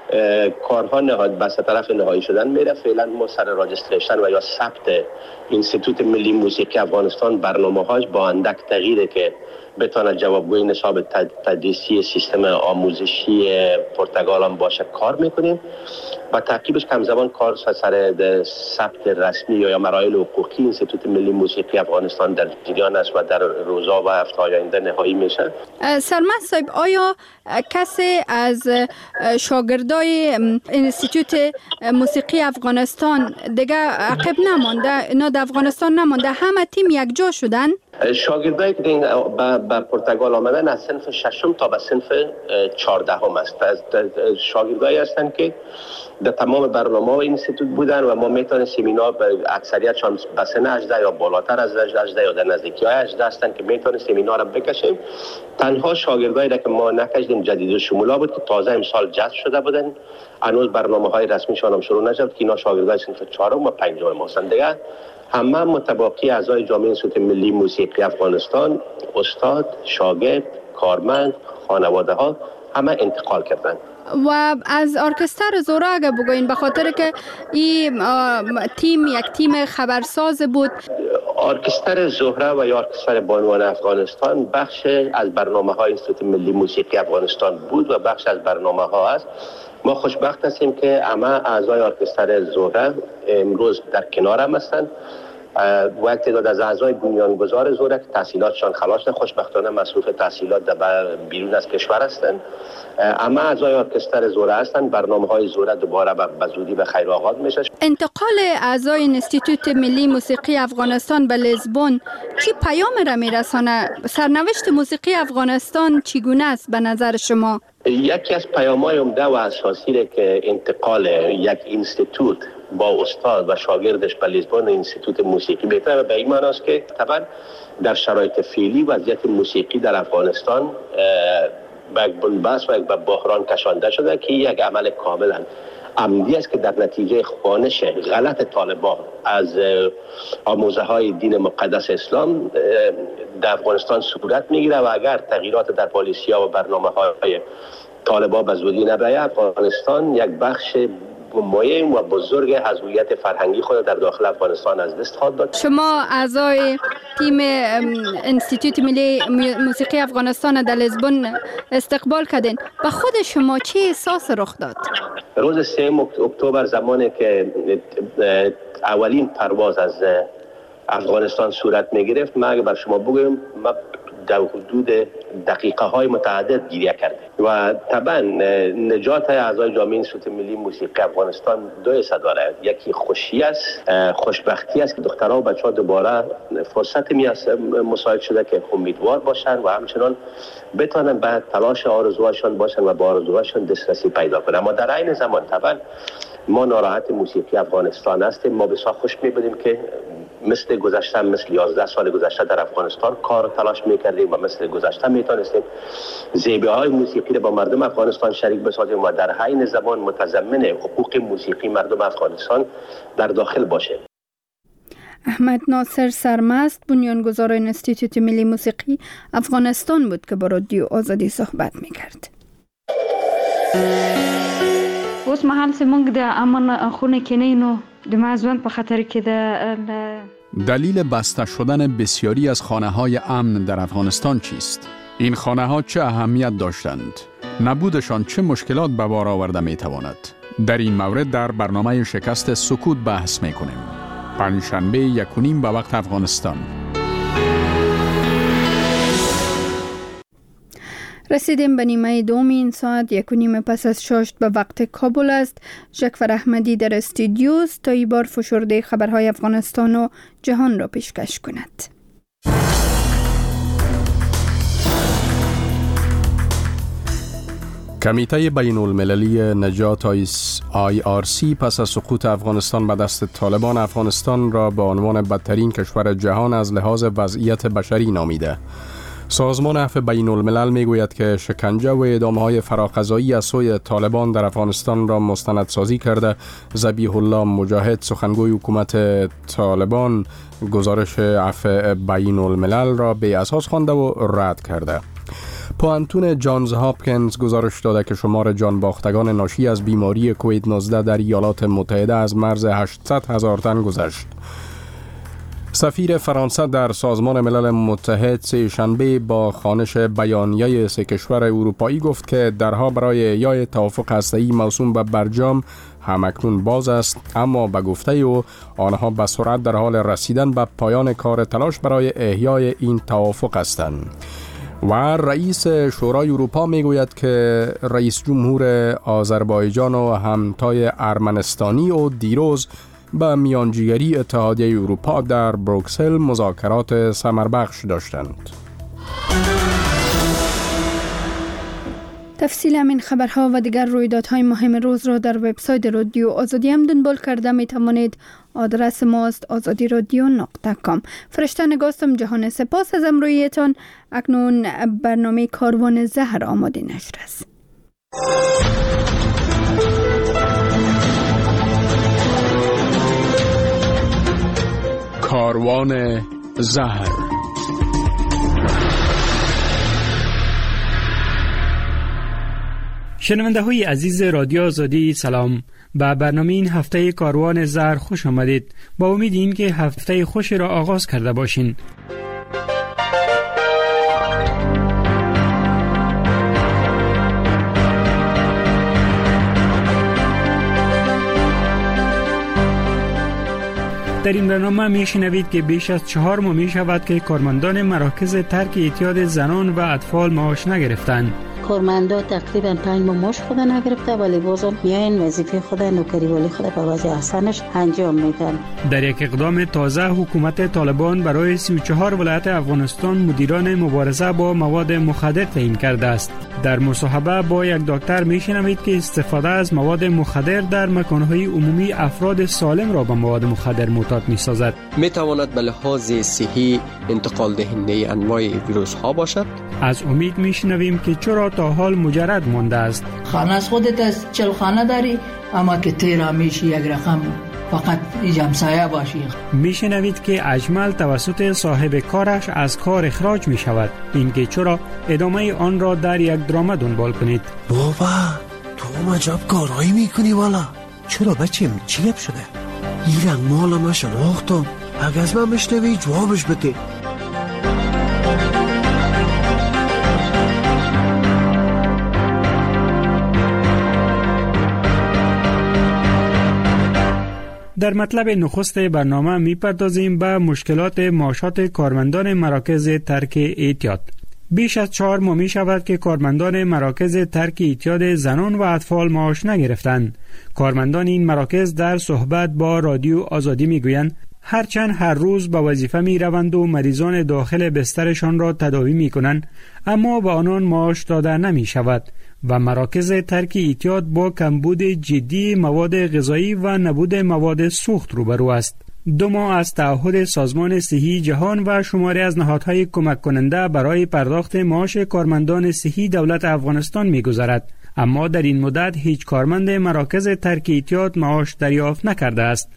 کارها بس طرف نهایی شدن میره. فعلا ما سر راجستریشن و یا ثبت انستیتوت ملی موسیقی افغانستان برنامه‌هاش با اندک تغییره که بتونه جوابگوی نصاب تدریسی سیستم آموزشی پرتغال هم باشه کار میکنیم و تعقیبش کم زمان کار سر ثبت رسمی یا مراحل حقوقی انستیتوت ملی موسیقی افغانستان در جریان است و در روزا و هفته‌های آینده نهایی میشه. سرمست صاحب، آیا کسی از شاگردای انستیتوت موسیقی افغانستان دیگه عقب نمانده، اینا در افغانستان نمانده، همه تیم یک جا شدن؟ شاگردایی که به پرتغال آمدن از صنف 6 تا به صنف 14 است. شاگردایی هستند که در تمام برنامه های انستیتوت بودن و ما میتونیم سمینار به اکثریتشان به سن 18 یا بالاتر از 18 یا در نزدیکی های 18 هستند که میتونیم سمینار هم بکشیم. تنها شاگردایی که ما نکشیدیم جدید شمولا بود که تازه امسال جذب شده بودن، هنوز برنامه های رسمیشان هم شروع نشد که اینا شاگردای صنف 4 و 5 ما هستند. دیگه همه متباقی اعضای جامعه انستیتوت ملی موسیقی افغانستان، استاد، شاگرد، کارمند، خانواده ها همه انتقال کردند. و از ارکستر زهره اگه بگوین، به خاطر که این تیم یک تیم خبرساز بود. ارکستر زهره و یا ارکستر بانوان افغانستان بخش از برنامه‌های انستیتوت ملی موسیقی افغانستان بود و بخش از برنامه‌ها است. ما خوشبخت هستیم که همه اعضای ارکستر زهره امروز در کنار هم هستند و تعداد از اعضای بنیانگذار زهره که تحصیلاتشان خلاص شده، خوشبختانه مصروف تحصیلات در بیرون از کشور هستند. اما اعضای ارکستر زهره هستند. برنامه‌های زهره دوباره به زودی به خیر آغاز میشه. انتقال اعضای انستیتوت ملی موسیقی افغانستان به لیزبون چی پیام را میرسانه؟ سرنوشت موسیقی افغانستان چگونه است به نظر شما؟ یکی از پیام‌های عمده و اساسی که انتقال یک انستیتوت با استاد و شاگردش به لیزبون انستیتوت موسیقی بهتره به این معنی است که طبعا در شرایط فعلی وضعیت موسیقی در افغانستان به بنبست و به بحران کشانده شده که یک عمل کاملا عمدی است که در نتیجه خوانش غلط طالبان از آموزه های دین مقدس اسلام در افغانستان صورت میگیره و اگر تغییرات در پالیسی‌ها و برنامه‌های طالبان به زودی نبره، افغانستان یک بخش مهم و بزرگ از هویت فرهنگی خود در داخل افغانستان از دست خواهد داد. شما اعضای تیم انستیتوت ملی موسیقی افغانستان در لیزبون استقبال کردین، به خود شما چه احساس رخ داد؟ روز 3 اکتبر زمانی که اولین پرواز از افغانستان صورت می گرفت، من اگه بر شما بگویم ما در حدود دقیقه های متعدد گریه کردیم و طبعا نجات اعضای جامعه انستیتوت ملی موسیقی افغانستان دو حصه داره. یکی خوشی است، خوشبختی است که دخترها و بچه‌ها دوباره فرصت مساعد شده که امیدوار باشن و همچنان بتونن به تلاش آرزوهاشون باشن و با آرزوهاشون دسترسی پیدا کنن. اما در عین زمان طبعا ما ناراحت موسیقی افغانستان هستیم. ما بسیار خوش می‌بینیم که مثل گذشته، مثل 11 سال گذشته در افغانستان کار تلاش میکردیم و مثل گذشته میتونستیم زیبایی موسیقی رو با مردم افغانستان شریک بسازیم و در عین زمان متضمن حقوق موسیقی مردم افغانستان در داخل باشه. احمد ناصر سرمست بنیانگذار انستیتوت ملی موسیقی افغانستان بود که با رادیو آزادی صحبت میکرد. اوس مهال سمونږ د امن خونه کې نه نو د مازون په خاطر کې د دلیل بسته شدن بسیاری از خانه‌های امن در افغانستان چیست؟ این خانه‌ها چه اهمیت داشتند؟ نبودشان چه مشکلات به بار آورده میتواند؟ در این مورد در برنامه شکست سکوت بحث میکنیم. پنجشنبه 1:30 به وقت افغانستان. رسیدیم به نیمه دوم این ساعت 1:30 پس از 6 به وقت کابل است. جعفر احمدی در استودیو است تا این بار فشرده خبرهای افغانستان و جهان را پیشکش کند. کمیته بین المللی نجات IRC پس از سقوط افغانستان به دست طالبان افغانستان را به عنوان بدترین کشور جهان از لحاظ وضعیت بشری نامیده. سازمان عفو بین الملل می گوید که شکنجه و اعدام‌های فراقضایی از سوی طالبان در افغانستان را مستندسازی کرده. ذبیح الله مجاهد سخنگوی حکومت طالبان گزارش عفو بین الملل را بی اساس خوانده و رد کرده. پوانتون جانز هاپکینز گزارش داده که شمار جان باختگان ناشی از بیماری کووید 19 در ایالات متحده از مرز 800,000 تن گذشت. سفیر فرانسه در سازمان ملل متحد سه‌شنبه با خوانش بیانیه سه کشور اروپایی گفت که درها برای احیای توافق هسته‌ای موسوم به برجام همکنون باز است، اما به گفته او آنها به سرعت در حال رسیدن به پایان کار تلاش برای احیای این توافق هستند. و رئیس شورای اروپا میگوید که رئیس جمهور آذربایجان و همتای ارمنستانی و دیروز به میانجیگری اتحادیه اروپا در بروکسل مذاکرات ثمربخش داشتند. تفصیل همین خبرها و دیگر رویدادهای مهم روز را در وبسایت رادیو آزادی هم دنبال کرده می توانید. آدرس ماست azadiradyo.com. فرشته نگاستم جهان، سپاس از امرویتان. اکنون برنامه کاروان زهر آماده نشر است. کاروان زهر. شنونده های عزیز رادیو آزادی سلام. به برنامه این هفته کاروان زهر خوش آمدید. با امید این که هفته خوش را آغاز کرده باشین. در این برنامه می شنوید که بیش از 4 ماه می شود که کارمندان مراکز ترک اعتیاد زنان و اطفال معاش نگرفتند. کارمندا تقریبا 5 ماه معاش خود نگرفته، ولی بازم میاین وظیفه خود نوکری ولی خود به وجه احسنش انجام میدن. در یک اقدام تازه حکومت طالبان برای 34 ولایت افغانستان مدیران مبارزه با مواد مخدر تعیین کرده است. در مصاحبه با یک دکتر میشنوید که استفاده از مواد مخدر در مکانهای عمومی افراد سالم را به مواد مخدر معتاد میسازد. میتواند به لحاظ صحی انتقال دهنده انواع ویروس ها باشد. از امید میشنویم که چرا تا حال مجرد مانده است. خانه از خودت از 40 خانه داری، اما که تیرا میشی یک رقم فقط جمسایه باشی. میشنوید که اجمل توسط صاحب کارش از کار اخراج میشود. اینکه چرا ادامه آن را در یک درام دنبال کنید. بابا تو عجب کارایی میکنی والا. چرا بچم چی گپ شده؟ این رنگ مال ما شناختم. اگه از من بشنوی جوابش بده. در مطلب نخست برنامه میپردازیم به مشکلات معاشات کارمندان مراکز ترک اعتیاد. بیش از 4 ماه می شود که کارمندان مراکز ترک اعتیاد زنان و اطفال معاش نگرفتند. کارمندان این مراکز در صحبت با رادیو آزادی میگویند هرچند هر روز به وظیفه می روند و مریضان داخل بسترشان را تداوی می کنند، اما به آنان معاش داده نمی شود و مراکز ترک اعتیاد با کمبود جدی مواد غذایی و نبود مواد سوخت روبرو است. 2 ماه از تعهد سازمان صحی جهان و شماری از نهادهای کمک کننده برای پرداخت معاش کارمندان صحی دولت افغانستان می گذرد، اما در این مدت هیچ کارمند مراکز ترک اعتیاد معاش دریافت نکرده است.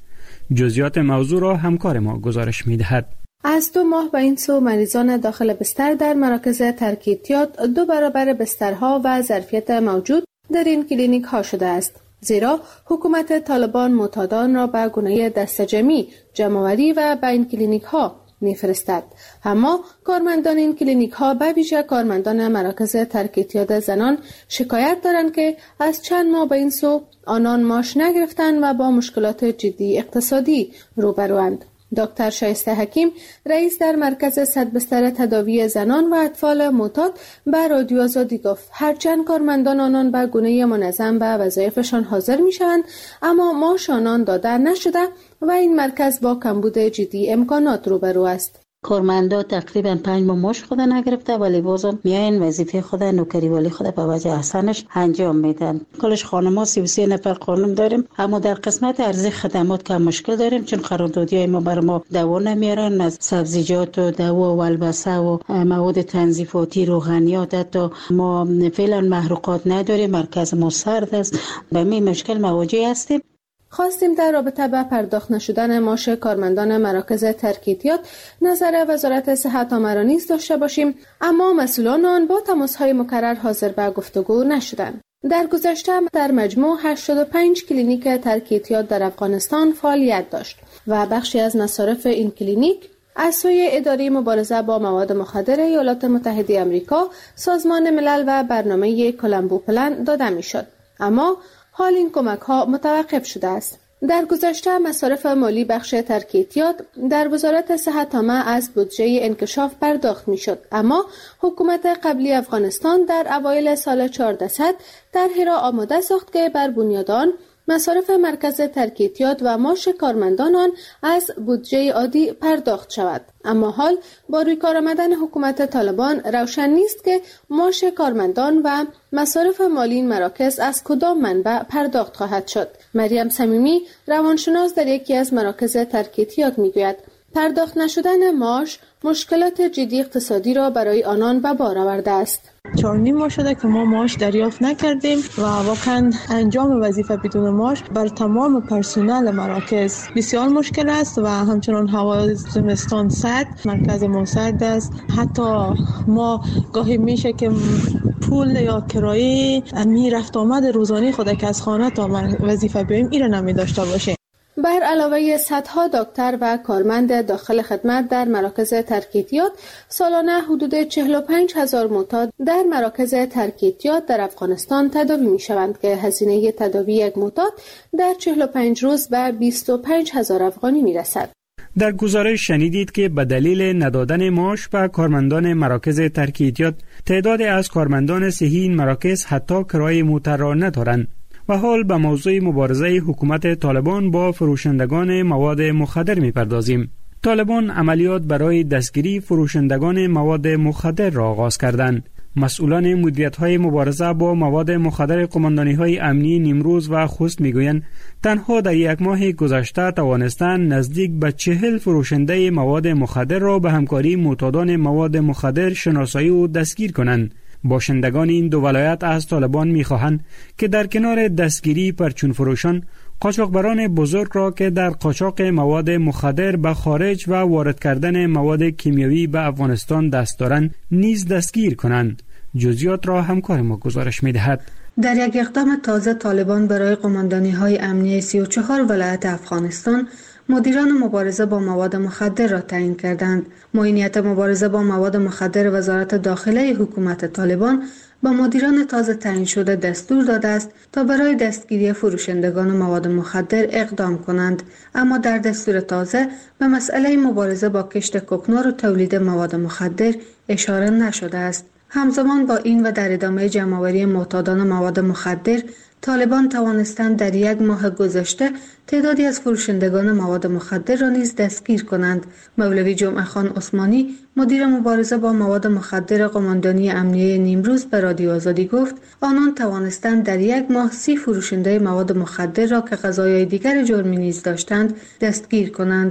جزئیات موضوع را همکار ما گزارش می‌دهد. از 2 ماه به این سو مریضان داخل بستر در مراکز ترک اعتیاد 2 برابر بسترها و ظرفیت موجود در این کلینیک ها شده است. زیرا حکومت طالبان معتادان را به گونه دستجمعی جمع‌آوری و به این کلینیک ها می‌فرستد. اما کارمندان این کلینیک ها به ویژه کارمندان مراکز ترک اعتیاد زنان شکایت دارند که از چند ماه به این سو آنان معاش نگرفتند و با مشکلات جدی اقتصادی روبروند. دکتر شایسته حکیم رئیس در مرکز 100 بستر تداوی زنان و اطفال معتاد به رادیو آزادی گفت هرچند کارمندان آنان به گونه منظم به وظایفشان حاضر میشوند اما معاش آنان داده نشده و این مرکز با کمبود جدی امکانات روبرو است. کارمندا تقریبا 5 ماه معاش خود نگرفته ولی بازم میاین وظیفه خود نوکری ولی خود به وجه احسنش انجام میدن. کلش خانم‌ها 33 نفر خانم داریم اما در قسمت ارزی خدمات کم مشکل داریم چون قراردادیای ما بر ما دوا نمیارن از سبزیجات و دوا و البسه و مواد تنظیفاتی روغنیات حتی ما فعلا محروقات نداریم. مرکز ما سرد است به می مشکل مواجه هستیم. خواستیم در رابطه با پرداخت نشدن معاش کارمندان مراکز ترک اعتیاد نظر وزارت صحت آمرا نیز داشته باشیم اما مسئولان آن با تماس‌های مکرر حاضر به گفتگو نشدند. در گذشته در مجموع 85 کلینیک ترک اعتیاد در افغانستان فعالیت داشت و بخشی از مصارف این کلینیک از سوی اداره مبارزه با مواد مخدر ایالات متحده آمریکا، سازمان ملل و برنامه کلمبو پلن داده میشد. اما حال این کمک ها متوقف شده است. در گذشته مصارف مالی بخش ترک اعتیاد در وزارت صحت عامه از بودجه انکشاف پرداخت می شد اما حکومت قبلی افغانستان در اوایل سال 1400 طرحی را آماده ساخت که بر بنیاد آن مصارف مرکز ترک اعتیاد و معاش کارمندان آن از بودجه عادی پرداخت شود. اما حال با روی کار آمدن حکومت طالبان روشن نیست که معاش کارمندان و مصارف مالی این مراکز از کدام منبع پرداخت خواهد شد. مریم صمیمی روانشناس در یکی از مراکز ترک اعتیاد میگوید پرداخت نشدن معاش مشکلات جدی اقتصادی را برای آنان به بار آورده است. 4.5 ماه شده که ما معاش دریافت نکردیم و واقعا انجام وظیفه بدون معاش بر تمام پرسنل مراکز بسیار مشکل است و همچنان هوا زمستان سرد، مرکز ما سرد است. حتی ما گاهی میشه که پول یا کرایه رفت آمد روزانه خود که از خانه تا وظیفه بیاییم این را نمی داشته باشه. بر علاوه صدها دکتر و کارمند داخل خدمت در مراکز ترک اعتیاد سالانه حدود 45,000 معتاد در مراکز ترک اعتیاد در افغانستان تداوی می شوند که هزینه تداوی یک معتاد در 45 روز به 25,000 افغانی می رسد. در گزارش شنیدید که به دلیل ندادن معاش به کارمندان مراکز ترک اعتیاد تعدادی از کارمندان صحی این مراکز حتی کرایه موتر را ندارند. و حال به موضوع مبارزه حکومت طالبان با فروشندگان مواد مخدر می‌پردازیم. طالبان عملیات برای دستگیری فروشندگان مواد مخدر را آغاز کردند. مسئولان مدیریت‌های مبارزه با مواد مخدر قماندانی‌های امنی نیمروز و خوست می‌گویند تنها در یک ماه گذشته توانستند نزدیک به 40 فروشنده مواد مخدر را به همکاری معتادان مواد مخدر شناسایی و دستگیر کنند. باشندگان این دو ولایت از طالبان می‌خواهند که در کنار دستگیری پرچون فروشان، قاچاقبران بزرگ را که در قاچاق مواد مخدر به خارج و وارد کردن مواد کیمیایی به افغانستان دست دارند نیز دستگیر کنند. جزئیات را همکار ما گزارش می‌دهد. در یک اقدام تازه طالبان برای قماندانی‌های امنیه 34 ولایت افغانستان مدیران مبارزه با مواد مخدر را تعیین کردند. معینیت مبارزه با مواد مخدر وزارت داخله حکومت طالبان با مدیران تازه تعیین شده دستور داده است تا برای دستگیری فروشندگان مواد مخدر اقدام کنند، اما در دستور تازه به مسئله مبارزه با کشت کوکنار و تولید مواد مخدر اشاره نشده است. همزمان با این و در ادامه جمع‌آوری معتادان مواد مخدر، طالبان توانستند در یک ماه گذشته تعدادی از فروشندگان مواد مخدر را نیز دستگیر کنند. مولوی جمعه خان عثمانی، مدیر مبارزه با مواد مخدر قماندانی امنیه نیمروز به رادیو آزادی گفت آنان توانستند در یک ماه 30 فروشنده مواد مخدر را که قضایای دیگر جرمی نیز داشتند دستگیر کنند.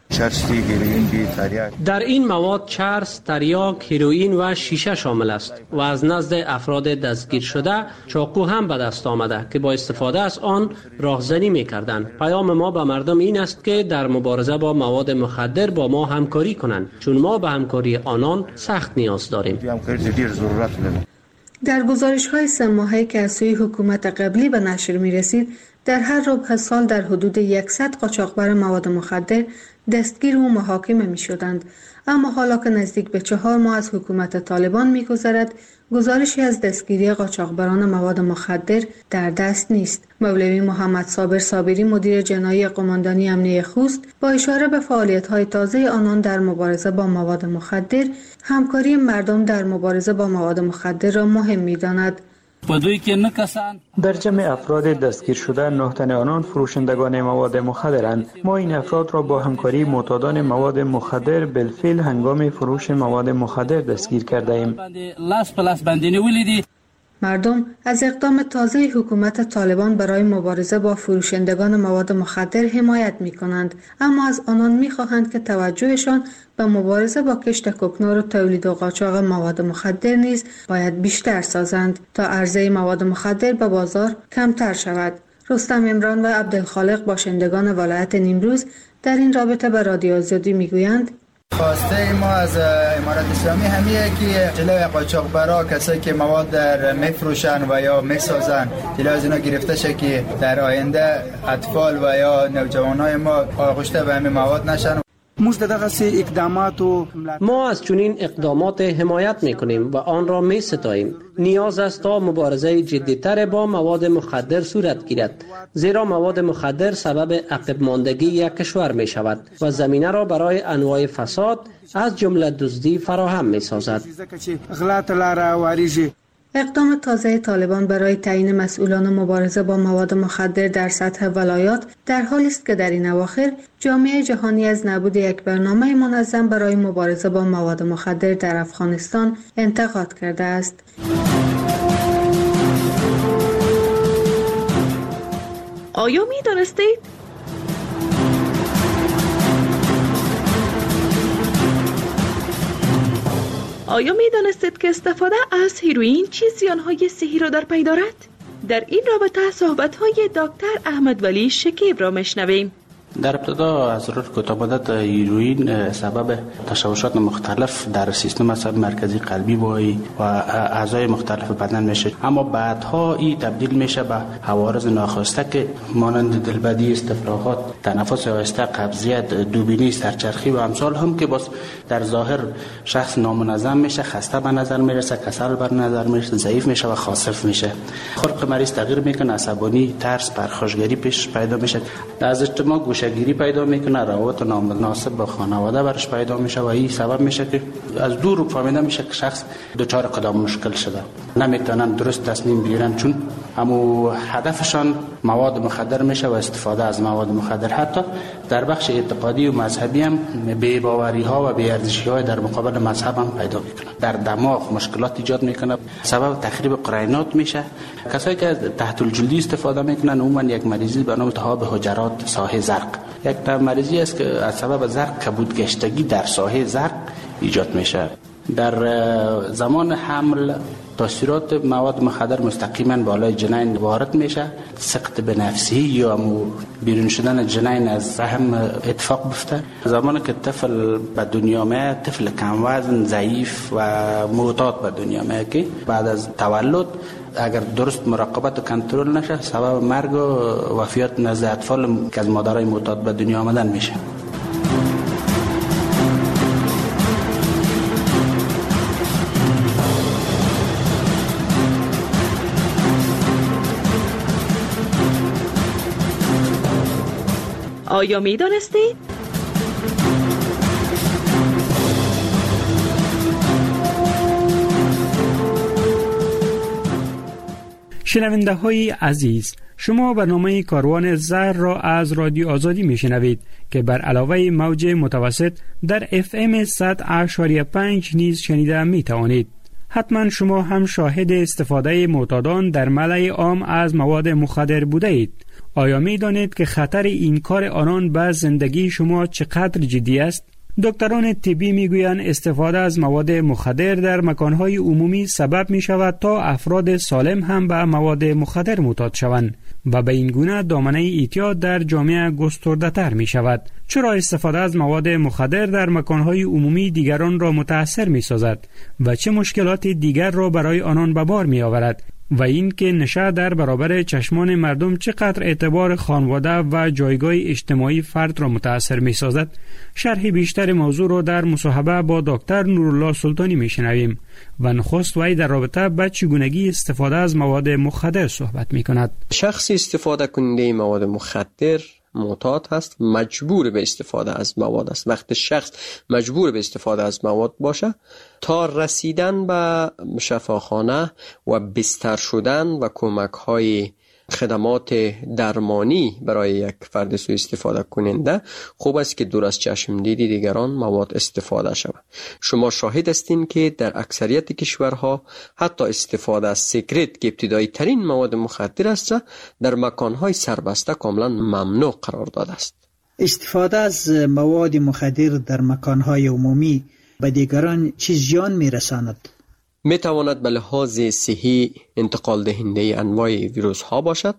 در این مواد چرس، تریاک، هیروئین و شیشه شامل است و از نزد افراد دستگیر شده چاقو هم به دست آمده که با استفاده از آن راهزنی می‌کردند. پیام ما به مردم این است که در مبارزه با مواد مخدر با ما همکاری کنند، چون ما به همکاری آنان سخت نیاز داریم. در گزارش‌های 3 ماهه که از سوی حکومت قبلی به نشر می‌رسید، در هر ربع سال در حدود 100 قاچاقبر مواد مخدر دستگیر و محاکمه می‌شدند. اما حالا که نزدیک به 4 ماه از حکومت طالبان می‌گذرد، گزارشی از دستگیری قاچاقبران مواد مخدر در دست نیست. مولوی محمد صابر صابری، مدیر جنایی قماندانی امنیه خوست، با اشاره به فعالیت‌های تازه آنان در مبارزه با مواد مخدر، همکاری مردم در مبارزه با مواد مخدر را مهم می‌داند. در جمع افراد دستگیر شده 9 تن آنان فروشندگان مواد مخدرند. ما این افراد را با همکاری معتادان مواد مخدر بالفعل هنگام فروش مواد مخدر دستگیر کرده ایم. مردم از اقدام تازه حکومت طالبان برای مبارزه با فروشندگان مواد مخدر حمایت می کنند، اما از آنان می خواهند که توجهشان به مبارزه با کشت کوکنار و تولید و قاچاق مواد مخدر نیز باید بیشتر سازند تا عرضه مواد مخدر به بازار کمتر شود. رستم عمران و عبدالخالق، باشندگان ولایت نیمروز، در این رابطه به رادیو آزادی می گویند: خواسته ما از امارت اسلامی همیه که جلوی قاچاقبرا، کسایی که مواد در میفروشن و یا میسازن، جلوی از اینا گرفته شه که در آینده اطفال و یا نوجوانای ما آغشته به همین مواد نشن. ما از چنین اقدامات حمایت میکنیم و آن را می ستاییم. نیاز است تا مبارزه جدی‌تر با مواد مخدر صورت گیرد، زیرا مواد مخدر سبب عقب ماندگی یک کشور می شود و زمینه را برای انواع فساد از جمله دزدی فراهم می سازد. اقدام تازه طالبان برای تعیین مسئولان مبارزه با مواد مخدر در سطح ولایات در حالی است که در این اواخر جامعه جهانی از نبود یک برنامه منظم برای مبارزه با مواد مخدر در افغانستان انتقاد کرده است. آیا می دانستید؟ آیا می دانستید که استفاده از هیروئین چه زیانهای صحی را در پی دارد؟ در این رابطه صحبت‌های دکتر احمد ولی شکیب را میشنویم. در ابتدا از کوتاه مدت هیروئین سبب تشوشات مختلف در سیستم عصبی مرکزی قلبی و اعضای مختلف بدن میشه، اما بعدها این تبدیل میشه به عوارض ناخواسته که مانند دلبدی، استفراغات، تنفس آهسته، قبضیت، دوبینی، سرچرخی و امثال هم که باز در ظاهر شخص نامنظم میشه، خسته به نظر میرسه، کسل به نظر میرسه، ضعیف میشه و خاصف میشه. خلق مریض تغییر میکنه، عصبانی، ترس، پرخاشگری پیش پیدا میشه، از اجتماع گوشه‌گیری پیدا میکنه، روابط نامناسب با خانواده برش پیدا میشه و این سبب میشه که از دور فهمیده میشه که شخص دچار کدام مشکل شده، نمیتونن درست تصمیم بگیرن چون همو هدفشان مواد مخدر میشه و استفاده از مواد مخدر. حتی در بخش اعتقادی و مذهبی هم بی‌باوری ها و بی‌ارزشی های در مقابل مذهب هم پیدا میکنه، در دماغ مشکلات ایجاد میکنه، سبب تخریب قرینات میشه. کسایی که تحت الجلدی استفاده میکنن عموما یک مریضی به نام التهاب حجرات ساحه زرق، یک مریضی است که از سبب زرق کبودگشتگی در ساحه زرق ایجاد میشه. در زمان حمل تاثیرات مواد مخدر مستقیما بالای جنین وارد میشه، سقط به نفسی یا بیرون شدن جنین از رحم اتفاق بیفته. زمانی که طفل به دنیا میاد، طفل کم وزن، ضعیف و معتاد به دنیا میاد که بعد از تولد اگر درست مراقبت و کنترل نشه سبب مرگ و وفیات نزد اطفال که از مادرای معتاد به دنیا آمدن میشه. آیا می دانستید؟ شنونده های عزیز، شما برنامه کاروان زهر را از رادیو آزادی می شنوید که بر علاوه موج متوسط در FM 100.5 نیز شنیده می توانید. حتما شما هم شاهد استفاده معتادان در ملأ عام از مواد مخدر بوده اید. آیا می دانید که خطر این کار آنان به زندگی شما چقدر جدی است؟ دکتران طبی میگویند استفاده از مواد مخدر در مکانهای عمومی سبب می شود تا افراد سالم هم به مواد مخدر معتاد شوند و به این گونه دامنه اعتیاد در جامعه گسترده تر می شود. چرا استفاده از مواد مخدر در مکانهای عمومی دیگران را متاثر می سازد و چه مشکلات دیگر را برای آنان به بار می آورد؟ و این که نشه در برابر چشمان مردم چقدر اعتبار خانواده و جایگاه اجتماعی فرد را متاثر می سازد؟ شرح بیشتر موضوع را در مصاحبه با دکتر نورالله سلطانی می شنویم و نخست وی در رابطه با چگونگی استفاده از مواد مخدر صحبت می کند. شخص استفاده کننده مواد مخدر معتاد هست، مجبور به استفاده از مواد است. وقتی شخص مجبور به استفاده از مواد باشه، تا رسیدن به شفاخانه و بستر شدن و کمک های خدمات درمانی برای یک فرد سوء استفاده کننده، خوب است که دور از چشم دیدی دیگران مواد استفاده شود. شما شاهد هستین که در اکثریت کشورها حتی استفاده از سیگرت که ابتدایی ترین مواد مخدر است در مکانهای سربسته کاملا ممنوع قرار داده است. استفاده از مواد مخدر در مکانهای عمومی به دیگران چه زیان میرساند؟ می تواند به لحاظ صحی انتقال دهنده انواع ویروس ها باشد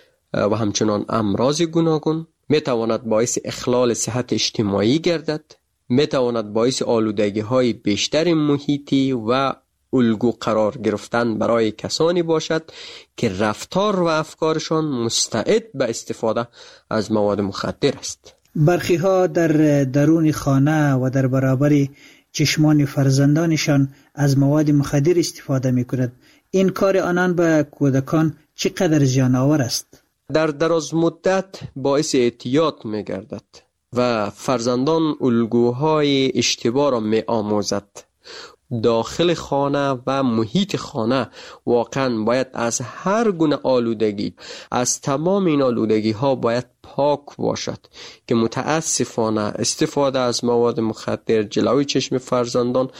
و همچنان امراض گوناگون. می تواند باعث اخلال صحت اجتماعی گردد. می تواند باعث آلودگی های بیشتر محیطی و الگو قرار گرفتن برای کسانی باشد که رفتار و افکارشان مستعد به استفاده از مواد مخدر است. برخی ها در درون خانه و در برابر چشمان فرزندانشان از مواد مخدر استفاده می کند. این کار آنان به کودکان چقدر زیان آور است؟ در دراز مدت باعث اعتیاد می گردد و فرزندان الگوهای اشتباه را می آموزد. داخل خانه و محیط خانه واقعا باید از هر گونه آلودگی، از تمام این آلودگی ها باید پاک باشد که متاسفانه استفاده از مواد مخدر جلوی چشم فرزندان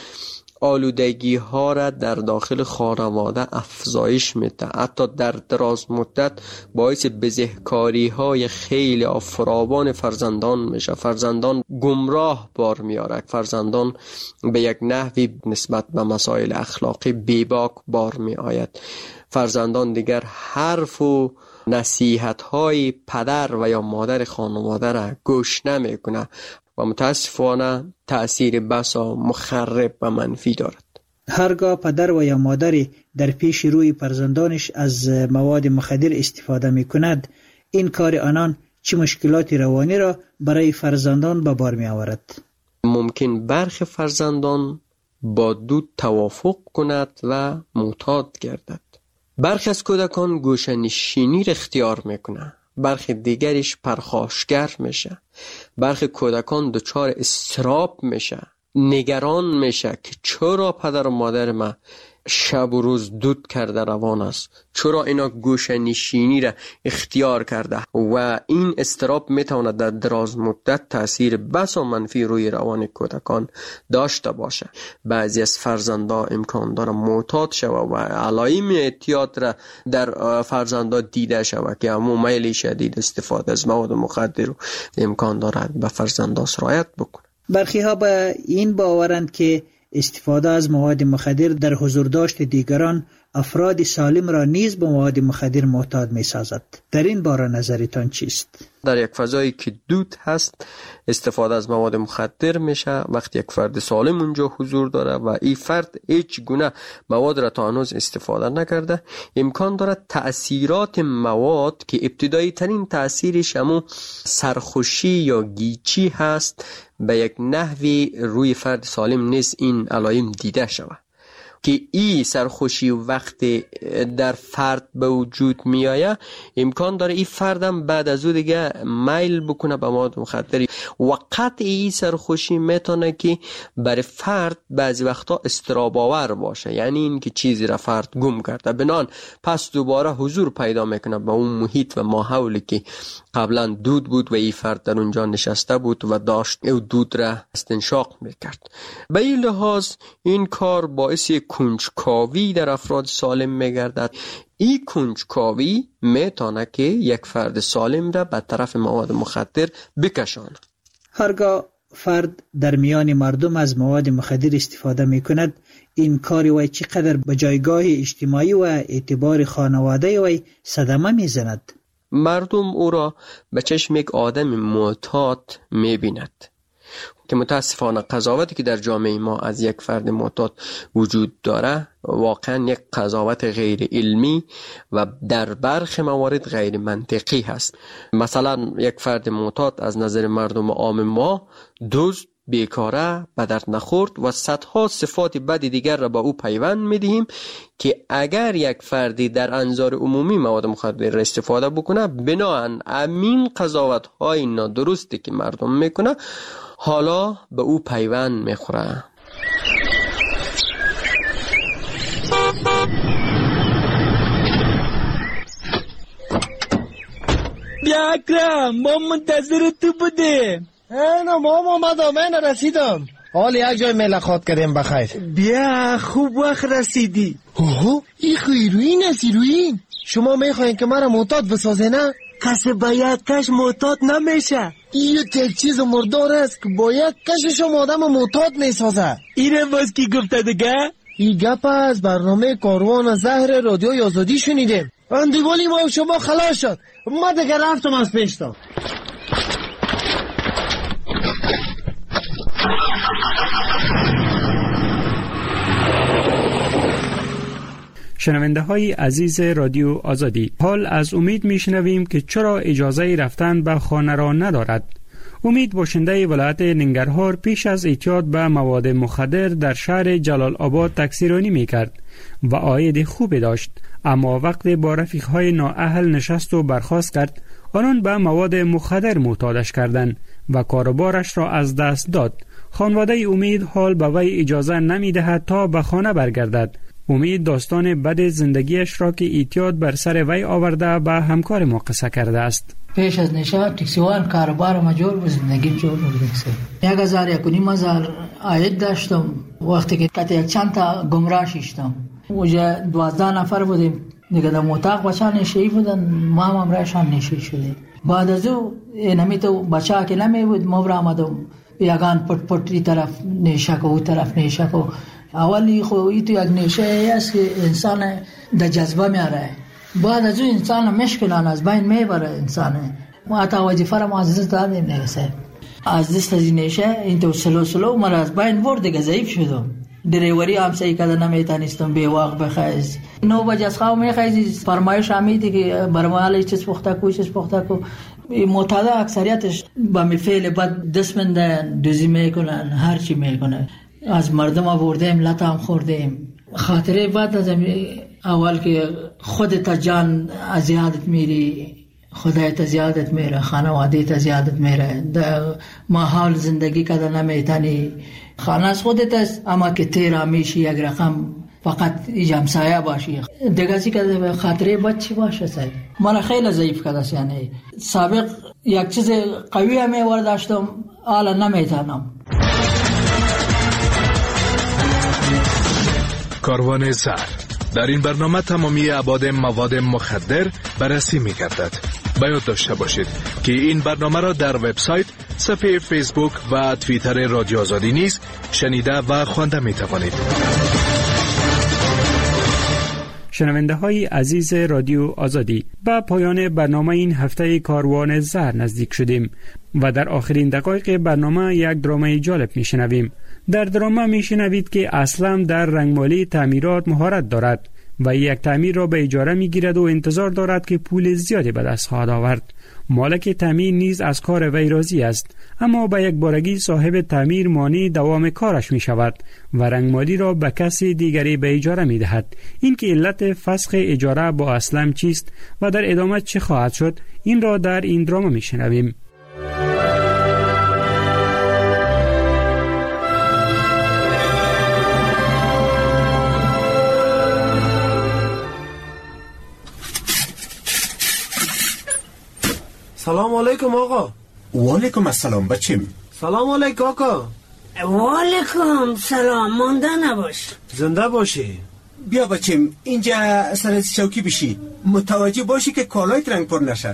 آلودگی ها را در داخل خانواده افزایش میده. حتی در دراز مدت باعث بزهکاری های خیلی فراوان فرزندان میشه. فرزندان گمراه بار میارد. فرزندان به یک نحوی نسبت به مسائل اخلاقی بیباک بار می آید. فرزندان دیگر حرف و نصیحت های پدر و یا مادر خانواده را گوش نمی کنه و متاسفانه تأثیر بسا مخرب و منفی دارد. هرگاه پدر و یا مادری در پیش روی فرزندانش از مواد مخدر استفاده می کند، این کار آنان چه مشکلات روانی را برای فرزندان به بار می آورد؟ ممکن برخی فرزندان با دود توافق کند و معتاد گردد. برخی از کودکان گوشه‌نشینی را اختیار می کنند. برخی دیگرش پرخاشگر میشه. برخی کودکان دچار اضطراب میشه، نگران میشه که چرا پدر و مادر ما شب و روز دود کرده روان است، چرا اینا گوشه نشینی را اختیار کرده و این اضطراب میتواند در دراز مدت تاثیر بسا منفی روی روان کودکان داشته باشه. بعضی از فرزندان امکان داره معتاد شوه و علائم اعتیاد را در فرزندان دیده شوه که همون میل شدید استفاده از مواد مخدر رو امکان دارد به فرزندان سرایت بکنه. برخی ها به این باورند که استفاده از مواد مخدر در حضور داشت دیگران افراد سالم را نیز به مواد مخدر معتاد می سازد. در این باره نظرتان چیست؟ در یک فضایی که دود هست استفاده از مواد مخدر میشه وقتی یک فرد سالم اونجا حضور داره و این فرد هیچ گونه مواد را تا هنوز استفاده نکرده، امکان داره تأثیرات مواد که ابتدایی ترین تأثیرش همون سرخوشی یا گیچی هست به یک نحوی روی فرد سالم نیز این علائم دیده شود که این سرخوشی وقتی در فرد به وجود می آید امکان داره این فردم بعد از او دیگه میل بکنه به مواد مخدر و قطع این سرخوشی میتونه که برای فرد بعضی وقتا اضطراب آور باشه، یعنی این که چیزی را فرد گم کرده بنان پس دوباره حضور پیدا میکنه به اون محیط و ماحولی که قبلا دود بود و این فرد در اونجا نشسته بود و داشت او دود را استنشاق میکرد. به این لحاظ این کار باعث کنجکاوی در افراد سالم میگردد. این کنجکاوی میتونه که یک فرد سالم را به طرف مواد مخدر بکشاند. هرگاه فرد در میان مردم از مواد مخدر استفاده می کند، این کاری وی چقدر به جایگاه اجتماعی و اعتبار خانواده وی صدمه می زند. مردم او را به چشم یک آدم معتاد می بیند که متاسفانه قضاوتی که در جامعه ما از یک فرد معتاد وجود داره واقعا یک قضاوت غیر علمی و در برخی موارد غیر منطقی هست. مثلا یک فرد معتاد از نظر مردم عام ما دزد، بیکاره، به درد نخورد و صدها صفات بد دیگر را به او پیوند می‌دهیم که اگر یک فردی در انظار عمومی مواد مخدر را استفاده بکنه، بناهن امین قضاوت‌های نادرستی که مردم میکنه حالا به او پیوند میخوره. بیا اکرم، ما منتظر تو بودیم. نه مام آمدم، من رسیدم. حال یک جای ملاقات کردیم بخیر. بیا خوب وقت رسیدی. اوه این هیروئین است، هیروئین. شما میخواین که مرا معتاد بسازه نه؟ کسی با یک کش معتاد نمیشه. این یک چیز مردار است که با یک کش شما آدم معتاد میسازه. اینه باز کی گفته دیگه؟ این گپ از برنامه کاروان زهر رادیوی آزادی شنیدیم. اندیوالی ما شما خلاص شد. ما دیگه رفتم از پیشتا. شنونده های عزیز رادیو آزادی، حال از امید می شنویم که چرا اجازه رفتن به خانه را ندارد. امید باشنده ولایت ننگرهار پیش از اعتیاد به مواد مخدر در شهر جلال آباد تکثیرانی می کرد و عاید خوبی داشت، اما وقتی با رفیقهای نااهل نشست و برخاست کرد، آنان به مواد مخدر معتادش کردند و کاروبارش را از دست داد. خانواده امید حال به وی اجازه نمی دهد تا به خانه برگردد. امید داستان بد زندگیش را که اعتیاد بر سر وی آورده به همکار ما قصه کرده است. پیش از نشه تکسیوان کاروبار مجور و زندگی جور بودم. 1,500 عاید داشتم. وقتی که یک چند تا گمراه شدم، اونجا 12 نفر بودیم دیگه. در اتاق بچه نشهی بودن، ما هم امرایشان نشهی شدیم. بعد از او اینمی تو بچه که نمی بود، ما برآمدم یگان پت ای طرف نیشک و او طرف نیشک. و اولی خو ای تو یک نیشه است که انسان در جذبه میاره. بعد از او انسان مشکلان از بین میبره. انسان ما تا وظیفه را ما از دست دادیم نیسه. از دست از نیشه این تو سلو مرا از بین برد دیگه. ضعیف شدم. دریوری هم صحیح کده نمیتونستم. بیواق بخیز 9 بجه از خواب میخیزی. فرمایش همیدی که برمالی چیز پخته کو معتاده اکثریتش با فعل بد دست مندن، دوزی میکنن، هر چی میکنن. از مردم آوردیم، لطا هم خوردیم. خاطره بعد از اول که خودت جان از زیادت میری، خدایت زیادت میره، خانوادهت زیادت میره. در محال زندگی کده نمیتونی. خانه از خودت است، اما که تیرا میشی یک رقم فقط همسایه باشی. دیگه چی که خاطره بد چی باشه سید. من خیلی ضعیف کده. یعنی سابق یک چیز قوی هم میورداشتم، حالا نمیتونم. کاروان زهر. در این برنامه تمامی ابعاد مواد مخدر بررسی می گردد. باید داشته باشید که این برنامه را در وبسایت، صفحه فیسبوک و توییتر رادیو آزادی نیز شنیده و خوانده می توانید. شنونده های عزیز رادیو آزادی، به پایان برنامه این هفته کاروان زهر نزدیک شدیم و در آخرین دقایق برنامه یک درامای جالب می شنویم. در درامه می شنوید که اسلم در رنگمالی تعمیرات مهارت دارد و یک تعمیر را به اجاره می گیرد و انتظار دارد که پول زیادی به دست خواهد آورد. مالک تعمیر نیز از کار وی راضی است، اما به یک بارگی صاحب تعمیر مانع دوام کارش می شود و رنگمالی را به کسی دیگری به اجاره می دهد. این که علت فسخ اجاره با اسلم چیست و در ادامه چه خواهد شد، این را در این درامه می شنویم. سلام علیکم آقا. و علیکم السلام بچیم. سلام علیکم آقا. وعلیکم سلام. مانده نباش. زنده باشی. بیا بچیم اینجا سر چوکی بشی، متوجه باشی که کالایت رنگ پر نشه.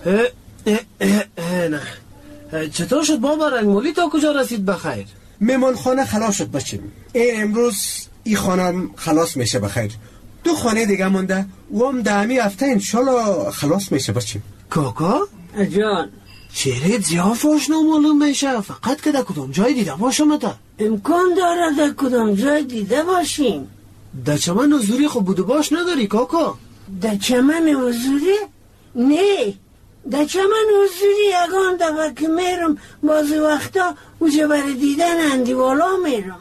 نه چطور شد بابا؟ رنگمالی تا کجا رسید بخیر؟ مهمان خانه خلاص شد بچیم. امروز این خانه خلاص میشه بخیر. 2 خانه دیگه مونده و هم دهمی هفته انشالله خلاص میشه بچیم. کاکا؟ جان چهره زیافاش نامعلوم میشه، فقط که در کدام جای دیده باشم تا؟ امکان داره در کدام جای دیده باشیم. در چمن حضوری خب بودو باش نداری کاکا؟ در چمن حضوری؟ نه، در چمن حضوری یگان دفعه که میرم بعضی وقتا اوجه برای دیدن اندیوالا میرم.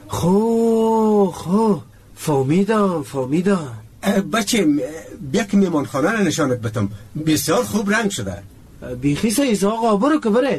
خو فهمیدم. بچیم بیا که میمان خانه رو نشانت بدم، بسیار خوب رنگ شده. بیخی سایز آقا برو که بریم.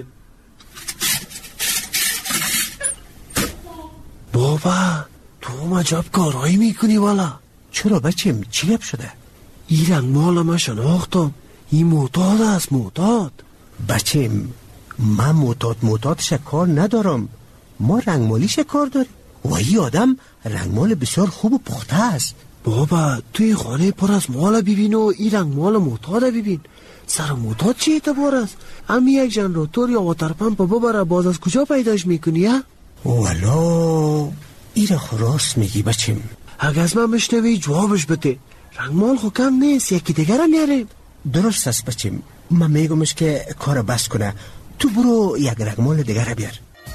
بابا تو عجب کارایی میکنی والا. چرا بچیم چی گپ شده؟ این رنگ مال من شناختم، این معتاد است. معتاد بچیم من معتادش کار ندارم، ما رنگمالیش کار داریم و این آدم رنگمال بسیار خوب و پخته است. بابا توی خانه پر از مال ببین و این رنگمال معتاد ببین. سر معتاد چه اعتبار است؟ امی یک ژنراتور یا واتر پمپ ببره باز از کجا پیداش میکنی ها؟ والا ایره خراس میگی بچیم. اگه از من بشنوی جوابش بده. رنگمال خو کم نیست، یکی دیگر میاریم. درست است بچیم، من میگمش که کار بس کنه، تو برو یک رنگمال دیگر بیار.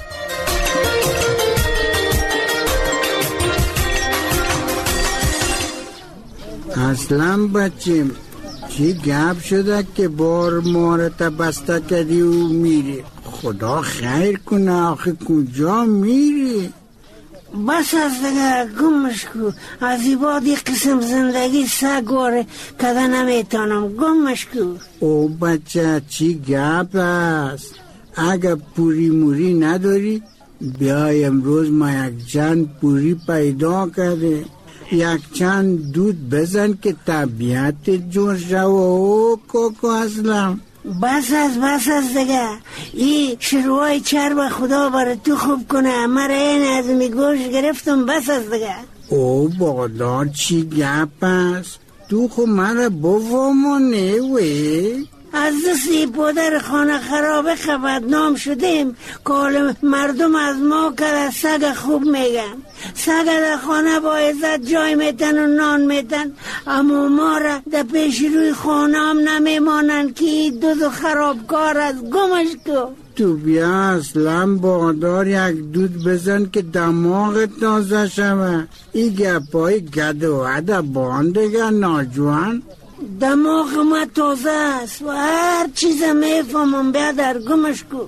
اصلا بچیم چی گپ شده که بار مارت بسته کردی و میری؟ خدا خیر کنه، آخه کجا میری؟ بس از دیگه گمش کو. از این بعد یک قسم زندگی سگواره کده نمیتانم. گمش کو. او بچه چی گپ است؟ اگه پوری موری نداری بیای امروز ما یک جن پوری پیدا کرده، یک چند دود بزن که طبیعت جور شو. او کوکو اسلم بس از دیگه. این شروعای چرب خدا برای تو خوب کنه، مرا این از می گوش گرفتم. بس از دیگه. او بادار چی گپ است؟ تو خو مرا بفهمونه وی؟ از دستی پدر خانه خرابه بدنام شدیم که مردم از ما که سگ خوب میگن. سگ در خانه با عزت جای میتن و نان میتن، اما ما را در پیش روی خانه هم نمیمانن که دود خرابکار از. گمش کو. تو بیا اصلا بادار یک دود بزن که دماغ تازه شوه. این گپای گد و عده باندگه ناجوان. دماغ ما تازه است و هر چیز میفهمم. بیادر گمش کو.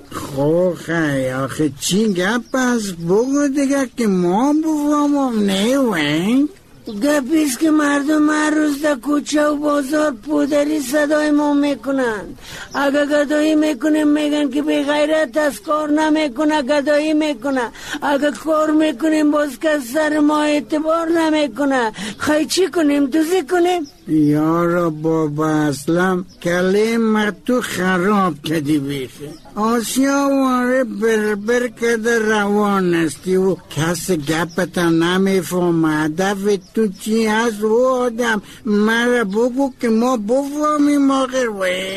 خیلی آخه چی گپ است؟ بگو دیگه که ما بفهمم. نه ونگ گپیست که مردم هر روز در کوچه و بازار پودری صدای ما میکنن. اگه گدایی میکنیم میگن که بی غیرت از کار نمیکنه، گدایی میکنه. اگه کار میکنیم باز که سر ما اعتبار نمیکنه. خیلی چی کنیم؟ دوزی کنیم؟ یارا بابا اسلم کلیم تو خراب کردی بیخی. آسیا واره بربر کده روان استی و کس گپتا نمیفهم. هدف تو چی هست و آدم؟ مرا بگو که ما بفهمیم آخر.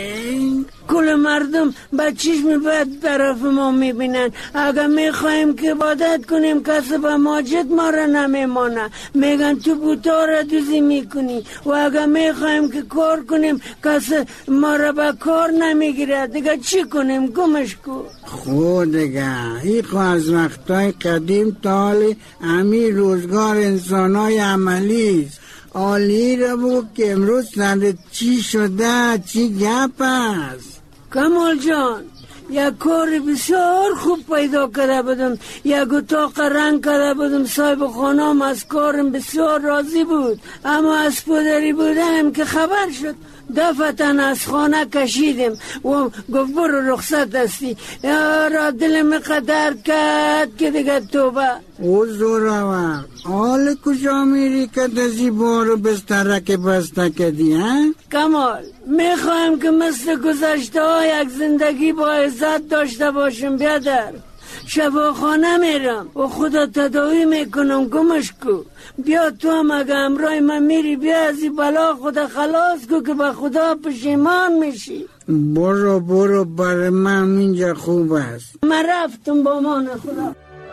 وین کل مردم با چشم بد طرف ما میبینن. اگه میخوایم که عبادت کنیم کسی به ماجد ما را نمیمانه، میگن تو بوتا را دوزی میکنی. و اگه میخوایم که کار کنیم کسی ما را به کار نمیگیره. دیگه چی کنیم؟ گمش کو. خود دیگه ای خو از وقتای قدیم تا حالی همین روزگار انسانای عملیست. آلی را بگو که امروز سر چی شده؟ چی گپ است؟ کمال جان یک کار بسیار خوب پیدا کرده بودم، یک اتاق رنگ کرده بودم. صاحب خانم از کارم بسیار راضی بود، اما از پدری بودم که خبر شد دفتن از خانه کشیدم و گفت برو رخصت هستی. یارا دلم قدر کرد که دیگه توبه. او زورور حال کجا میری که دزی بارو بسترک بسته کردی ها؟ کمال میخوایم که مثل گذشته ها یک زندگی با عزت داشته باشم بیادر. شفاخانه میرم و خدا تداوی میکنم. گمش کو. بیا تو هم اگه امرای من میری بیا از این بلا خدا خلاص کو که به خدا پشیمان میشی. برو برای من اینجا خوب است. من رفتم با مان خدا.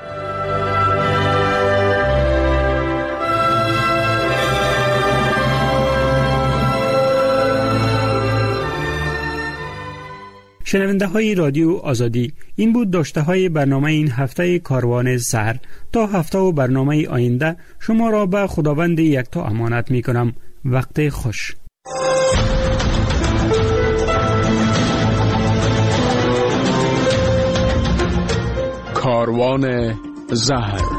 شنونده های رادیو آزادی، این بود داشته های برنامه این هفته کاروان سحر. تا هفته و برنامه آینده شما را به خداوند یکتا امانت می کنم. وقت خوش. کاروان زهر.